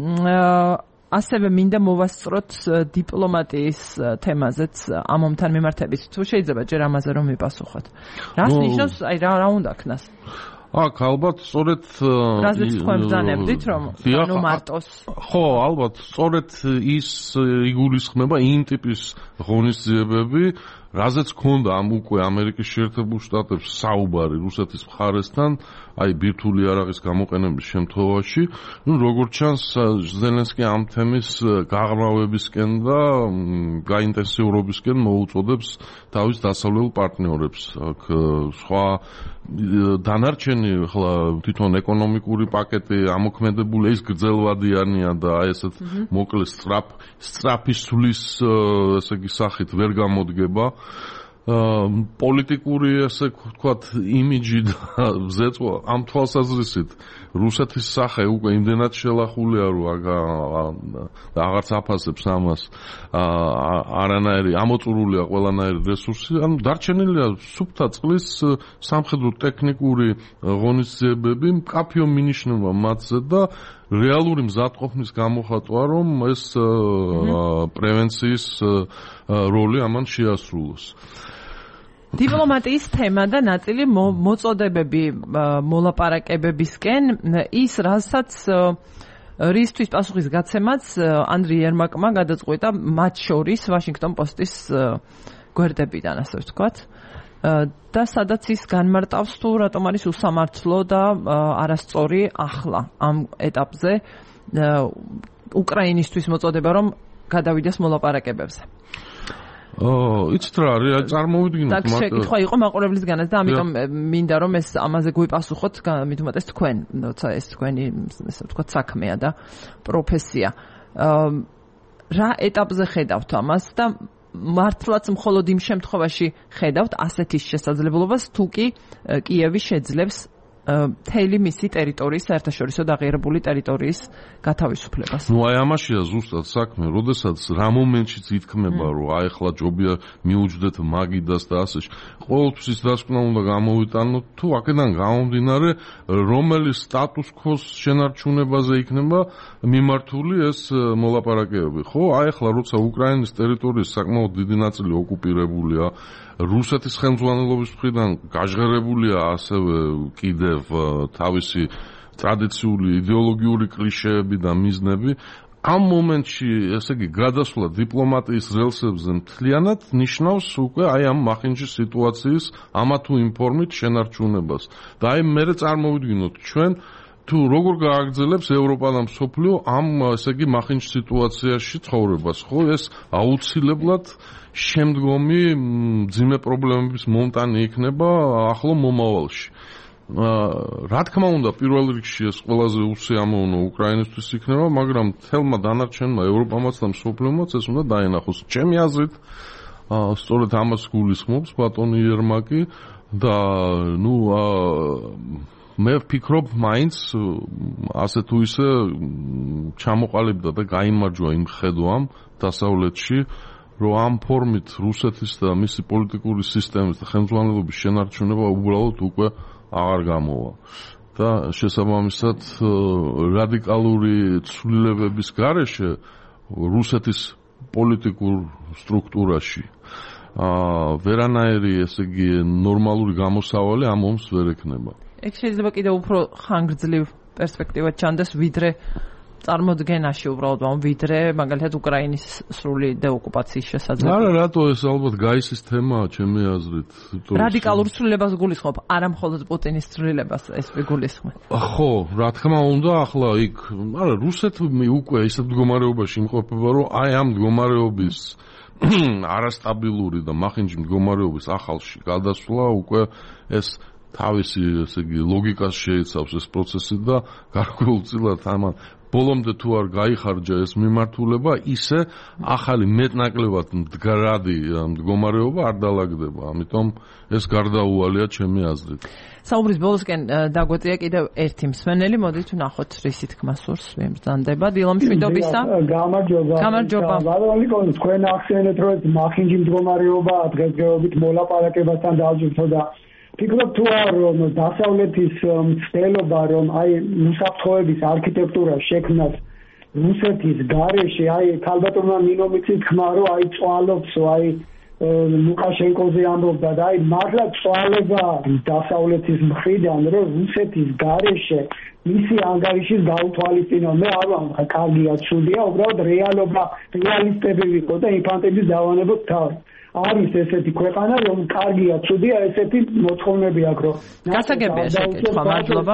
ასევე მინდა მოვასწროთ დიპლომატიის თემაზეც ამ ომთან მიმართებით. თუ შეიძლება ჯერ ამაზე რომ მიპასუხოთ. რას ნიშნავს, აი რა რა უნდა ქნას? აქ ალბათ სწორედ რაზეც თქვენ ბრძანებდით რომ ანუ მარტოს ხო ალბათ სწორედ ის იგულისხმება იმ ტიპის ღონისძიებები რაზეც ქონდა ამ უკვე ამერიკის შეერთებულ შტატებს საუბარი რუსეთის მხარესთან აი ბირთვული იარაღის გამოყენების შემთხვევაში ნუ როგორც ჩანს ზელენსკი ამ თემის გაღრმავებისკენ და გაინტენსიურობისკენ მოუწოდებს თავის დასავლელ პარტნიორებს აქ სხვა დანარჩენი ხლა თვითონ ეკონომიკური პაკეტი ამოქმედებული ის გრძელვადიანია და აი ესეთ მოკლე სწრაფ სწრაფი სulis ესე იგი სახით ვერ გამოდგება პოლიტიკური ესე ვთქვათ იმიჯი და ზეწვა ამ თვალსაზრისით რუსეთის სახე უკვე იმდენად შელახულია რომ აღარც აფასებს ამას არანაირი ამოწურულია ყველანაირი რესურსი ანუ დარჩენილია სუფთა წყლის სამხედრო ტექნიკური ღონისძიებები მკაფიო მინიშნება მათზე და რეალური მზადყოფნის გამოხატვა რომ ეს პრევენციის როლი ამან შეასრულოს დიპლომატიის თემა და ნაწილი მოწოდებები მოლაპარაკებებისკენ ის რასაც რისთვის პასუხის გაცემაც ანდრი ერმაკმა გადაწყვეტა მათ შორის ვაშინგტონ პოსტის გვერდებიდან ასე ვთქვათ და სადაც ის განმარტავს თუ რატომ არის უსამართლო და არასწორი ახლა ამ ეტაპზე უკრაინისთვის მოწოდება რომ გადავიდეს მოლაპარაკებებზე ო, იცით რა არის, წარმოვიდგინოთ მაგ შეკითხვა იყო მაყურებლისგანაც და ამიტომ მინდა რომ ეს ამაზე გვიპასუხოთ, მით უმეტეს თქვენ, როცა ეს თქვენი ესე ვთქვათ საქმეა და პროფესია. რა ეტაპზე ხედავთ ამას და მართლაც მხოლოდ იმ შემთხვევაში ხედავთ ასეთის შესაძლებლობას, თუ კი კიევი შეძლებს მთელი მისი ტერიტორიის საერთაშორისო დაღიარებული ტერიტორიის გათავისუფლებას. ნუ აი ამაშია ზუსტად საქმე, როდესაც რა მომენტშიც ითქმება, რომ აი ახლა ჯობია მიუჯდეთ მაგიდას და ასე. ყოველთვის ის დასკვნა უნდა გამოვიტანოთ, თუ აქედან გამომდინარე, რომელი სტატუს ქოს შენარჩუნებაზე იქნება მიმართული ეს მოლაპარაკებები. ხო, აი ახლა როცა უკრაინის ტერიტორიის საკმაოდ დიდი ნაწილი ოკუპირებულია, რუსეთის ხელმძღვანელობის მხრიდან გაჟღერებულია ასევე კიდევ თავისი ტრადიციული იდეოლოგიური კლიშეები და მიზნები ამ მომენტში ესე იგი გადასვლა დიპლომატიის რელსებზე მთლიანად ნიშნავს უკვე აი ამ მახინჯის სიტუაციის ამა თუ იმ ფორმით შენარჩუნებას და აი მე წარმოვიდგინოთ ჩვენ თუ როგორ გააგრძელებს ევროპა და მსოფლიო ამ ესე იგი მახინჯ სიტუაციაში ცხოვრებას ხო ეს აუცილებლად შემდგომი მძიმე პრობლემების მომტანი იქნება ახლო მომავალში. რა თქმა უნდა, პირველ რიგში ეს ყველაზე უსიამოვნო უკრაინისთვის იქნება, მაგრამ თელმა დანარჩენმა ევროპამაც და მსოფლიომაც ეს უნდა დაენახოს. ჩემი აზრით, სწორედ ამას გულისხმობს ბატონი ერმაკი და ნუ მე ვფიქრობ, მაინც ასე თუ ისე ჩამოყალიბდა და გაიმარჯვა იმ ხედვამ დასავლეთში რომ ამ ფორმით რუსეთის და მისი პოლიტიკური სისტემის და ხელმძღვანელობის შენარჩუნება უბრალოდ უკვე აღარ გამოვა. და შესაბამისად რადიკალური ცვლილებების გარეშე რუსეთის პოლიტიკურ სტრუქტურაში აა ვერანაირი ესე იგი ნორმალური გამოსავალი ამ ომს ვერ ექნება. ეგ შეიძლება კიდევ უფრო ხანგრძლივ პერსპექტივა ჩანდეს ვიდრე წარმოდგენაში უბრალოდ ამ ვიდრე მაგალითად უკრაინის სრული დეოკუპაციის შესაძლებლობა. არა, რატო ეს ალბათ გაისის თემაა ჩემი აზრით. რადიკალურ ცვლილებას გულისხმობ, არა მხოლოდ პუტინის ცვლილებას ეს ვიგულისხმობ. ხო, რა თქმა უნდა, ახლა იქ, არა, რუსეთი უკვე ისეთ მდგომარეობაში იმყოფება, რომ აი ამ მდგომარეობის არასტაბილური და მახინჯი მდგომარეობის ახალში გადასვლა უკვე ეს თავისი ესე იგი ლოგიკას შეიცავს ეს პროცესი და გარკვეულწილად ამან ბოლომდე თუ არ გაიხარჯა ეს მიმართულება, ისე ახალი მეტნაკლებად მდგრადი მდგომარეობა არ დაალაგდება. ამიტომ ეს გარდაუვალია ჩემი აზრით. საუბრის ბოლოსკენ დაგვეწია კიდევ ერთი მსმენელი, მოდით ვნახოთ რისი თქმა სურს ვემბრძანდება. დილომ შვიდობისა. გამარჯობა. გამარჯობა. ვარვალიკო, თქვენ ახსენეთ, რომ ეს მახინჯი მდგომარეობა დღესდღეობით მოლაპარაკებასთან დააჯერწო და ფიქრობ თუ არ რომ დასავლეთის მცდელობა რომ აი უსაფრთხოების არქიტექტურა შექმნას რუსეთის გარეშე აი ქალბატონმა მინომიცის ხმა რომ აი წვალობს აი ლუკაშენკოზე ამბობდა და აი მართლა წვალება დასავლეთის მხრიდან რომ რუსეთის გარეშე მისი ანგარიშის გაუთვალისწინო მე არ ვამხა კარგია ცუდია უბრალოდ რეალობა რეალისტები ვიყო და ინფანტების დავანებოთ თავი არის ესეთი ქვეყანა რომ კარგია ცუდია ესეთი მოთხოვნები აქვს რომ გასაგებია შეკითხვა მადლობა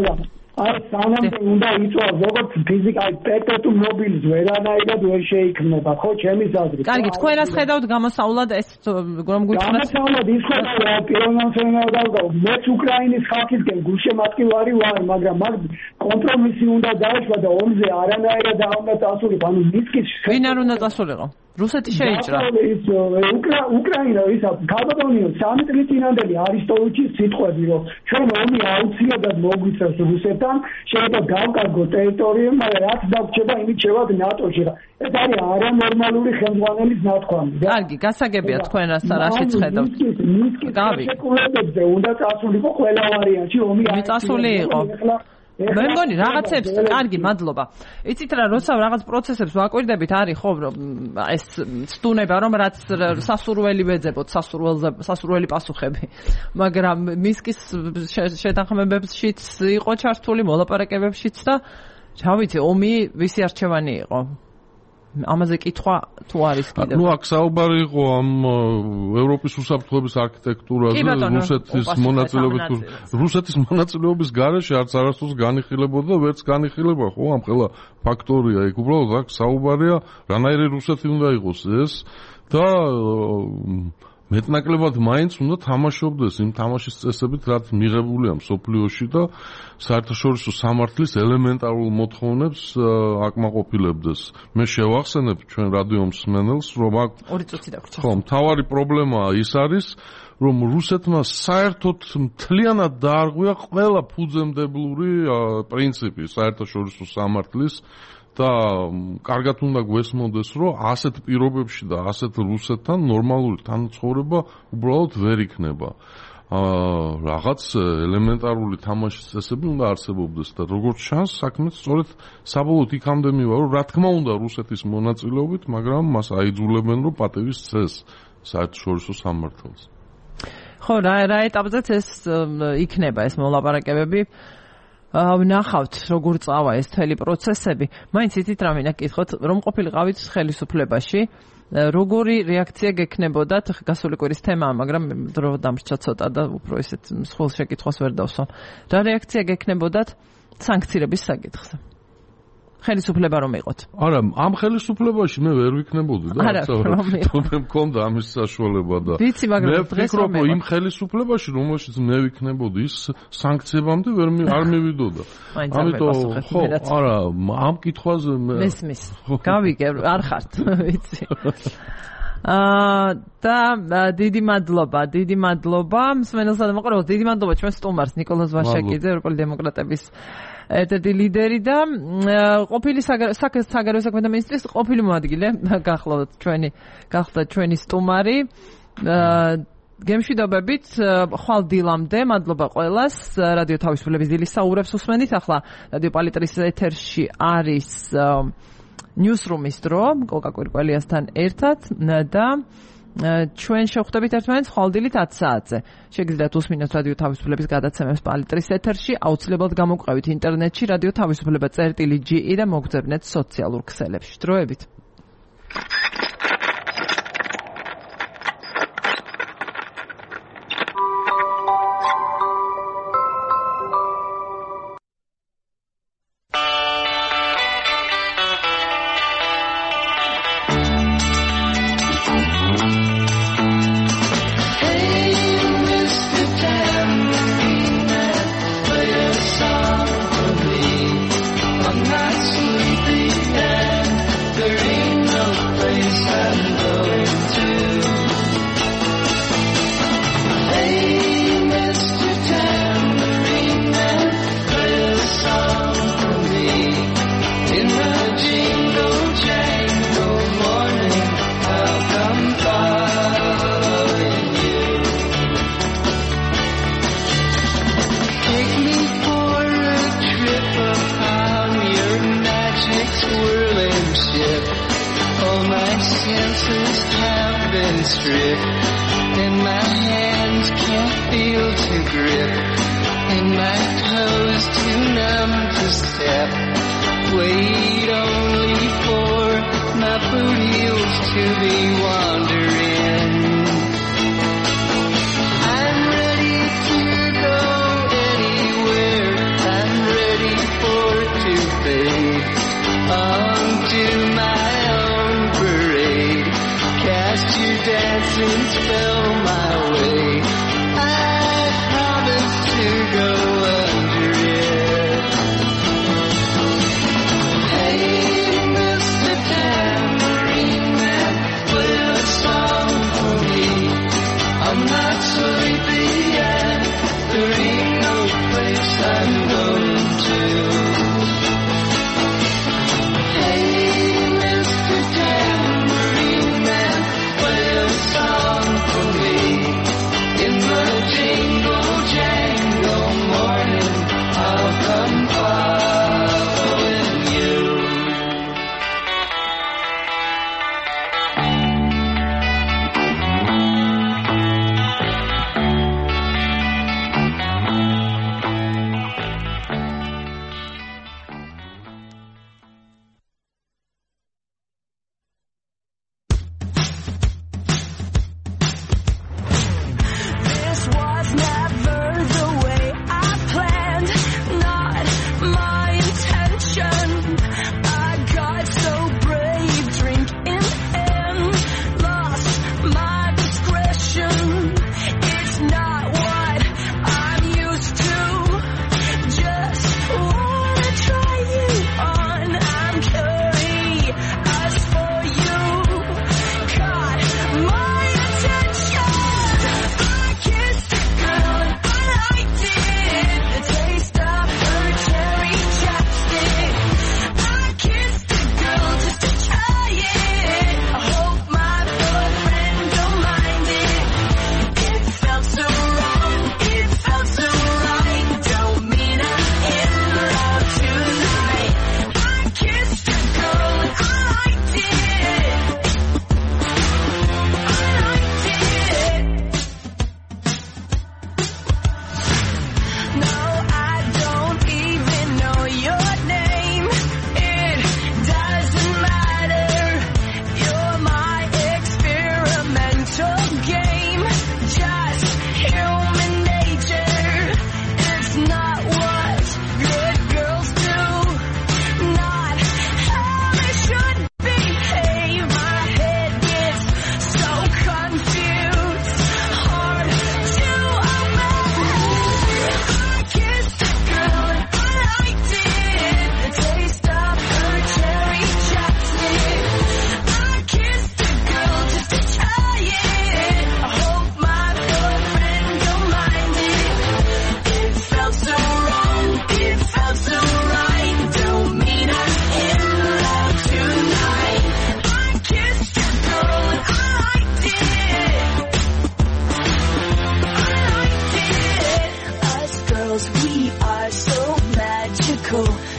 აი სანამდე უნდა იწვას როგორც ფიზიკა პერპეტუმ მობილის ვერანაირად ვერ შეიქმნება ხო ჩემი აზრით კარგი თქვენას ხედავთ გამოსავლად ეს რომ გულწრფელად გამოსავლად ის ხდება პიროვნებად და მეც უკრაინის ხალხისგან გულშემატკივარი ვარ მაგრამ მაგ კომპრომისი უნდა დაეშვა და ომზე არანაირად არ უნდა წასულიყო ანუ მისკის ვინ არ უნდა წასულიყო რუსეთი შეიჭრა. ის უკრაინა ისა ქალბატონიო სამი წლის წინანდელი არისტოვიჩის სიტყვები რომ ჩვენ ომი აუცილებლად მოგვიწევს რუსეთთან შეიძლება გავკარგოთ ტერიტორიები მაგრამ რაც დაგვრჩება იმით შევად ნატოში ეს არის არანორმალური ხელმძღვანელის ნათქვამი. კარგი გასაგებია თქვენ რაშიც ხედავთ. გავი. უნდა წასულიყო ყველა ვარიანტი ომი არის. წასული იყო. მე მგონი რაღაცებს კარგი მადლობა. იცით რა როცა რაღაც პროცესებს ვაკვირდებით არის ხო რომ ეს სტუნება რომ რაც სასურველი ვეძებოთ სასურველზე სასურველი პასუხები. მაგრამ მისკის შეთანხმებებშიც იყო ჩართული მოლაპარაკებებშიც და რა ვიცი ომი ვისი არჩევანი იყო. ამაზე კითხვა თუ არის კიდევ. ნუ აქ საუბარი იყო ამ ევროპის უსაფრთხოების არქიტექტურაზე რუსეთის მონაწილეობით რუსეთის მონაწილეობის გარეშე არც არასდროს განიხილებოდა და ვერც განიხილება ხო ამ ყველა ფაქტორია იქ უბრალოდ აქ საუბარია რანაირი რუსეთი უნდა იყოს ეს და მეტნაკლებად მაინც უნდა თამაშობდეს იმ თამაშის წესებით რაც მიღებულია მსოფლიოში და საერთაშორისო სამართლის ელემენტარულ მოთხოვნებს აკმაყოფილებდეს. მე შევახსენებ ჩვენ რადიო მსმენელს რომ აქ ორი წუთი დაგვრჩა. ხო, მთავარი პრობლემა ის არის რომ რუსეთმა საერთოდ მთლიანად დაარღვია ყველა ფუძემდებლური პრინციპი საერთაშორისო სამართლის და კარგად უნდა გვესმოდეს, რომ ასეთ პირობებში და ასეთ რუსეთთან ნორმალური თანაცხოვრება უბრალოდ ვერ იქნება. აა რაღაც ელემენტარული თამაშის წესები უნდა არსებობდეს და როგორც ჩანს, საქმე სწორედ საბოლოოდ იქამდე მივა, რომ რა თქმა უნდა რუსეთის მონაწილეობით, მაგრამ მას აიძულებენ, რომ პატევის წეს საერთაშორისო სამართალს. ხო, რა რა ეტაპზეც ეს იქნება ეს მოლაპარაკებები. ვნახავთ როგორ წავა ეს მთელი პროცესები. მაინც იცით რა მინდა კითხოთ, რომ ყოფილიყავით ხელისუფლებაში, როგორი რეაქცია გექნებოდათ, გასული კვირის თემაა, მაგრამ დრო დამრჩა ცოტა და უფრო ისეთ მსხვილ შეკითხვას ვერ დავსვამ. რა რეაქცია გექნებოდათ სანქციების საკითხზე? ხელისუფლება რომ იყოთ. არა, ამ ხელისუფლებაში მე ვერ ვიქნებოდი და თუმცა მქონდა ამის საშუალება და მე ვფიქრობ, რომ იმ ხელისუფლებაში, რომელშიც მე ვიქნებოდი, ის სანქციებამდე ვერ არ მივიდოდა. ამიტომ ხო, არა, ამ კითხვაზე მე მესმის. გავიგე, არ ხართ, ვიცი. აა და დიდი მადლობა, დიდი მადლობა მსმენელსა და მოყოლს, დიდი მადლობა ჩვენ სტუმარს ნიკოლოზ ვაშაკიძე, ევროპული დემოკრატების ერთ-ერთი ლიდერი და ყოფილი საგარეო საქმეთა მინისტრის ყოფილი მოადგილე გახლავთ ჩვენი გახლავთ ჩვენი სტუმარი გემშვიდობებით ხვალ დილამდე მადლობა ყველას რადიო თავისუფლების დილის საუბრებს უსმენით ახლა რადიო პალიტრის ეთერში არის ნიუსრუმის დრო კოკა კვირკველიასთან ერთად და ჩვენ შევხვდებით ერთმანეთს ხვალდილით ათი საათზე შეგიძლიათ უსმინოთ რადიო თავისუფლების გადაცემებს პალიტრის ეთერში აუცილებლად გამოგვყევით ინტერნეტში რადიო თავისუფლება წერტილი ჯი ი და მოგძებნეთ სოციალურ ქსელებში დროებით Song for We are so magical.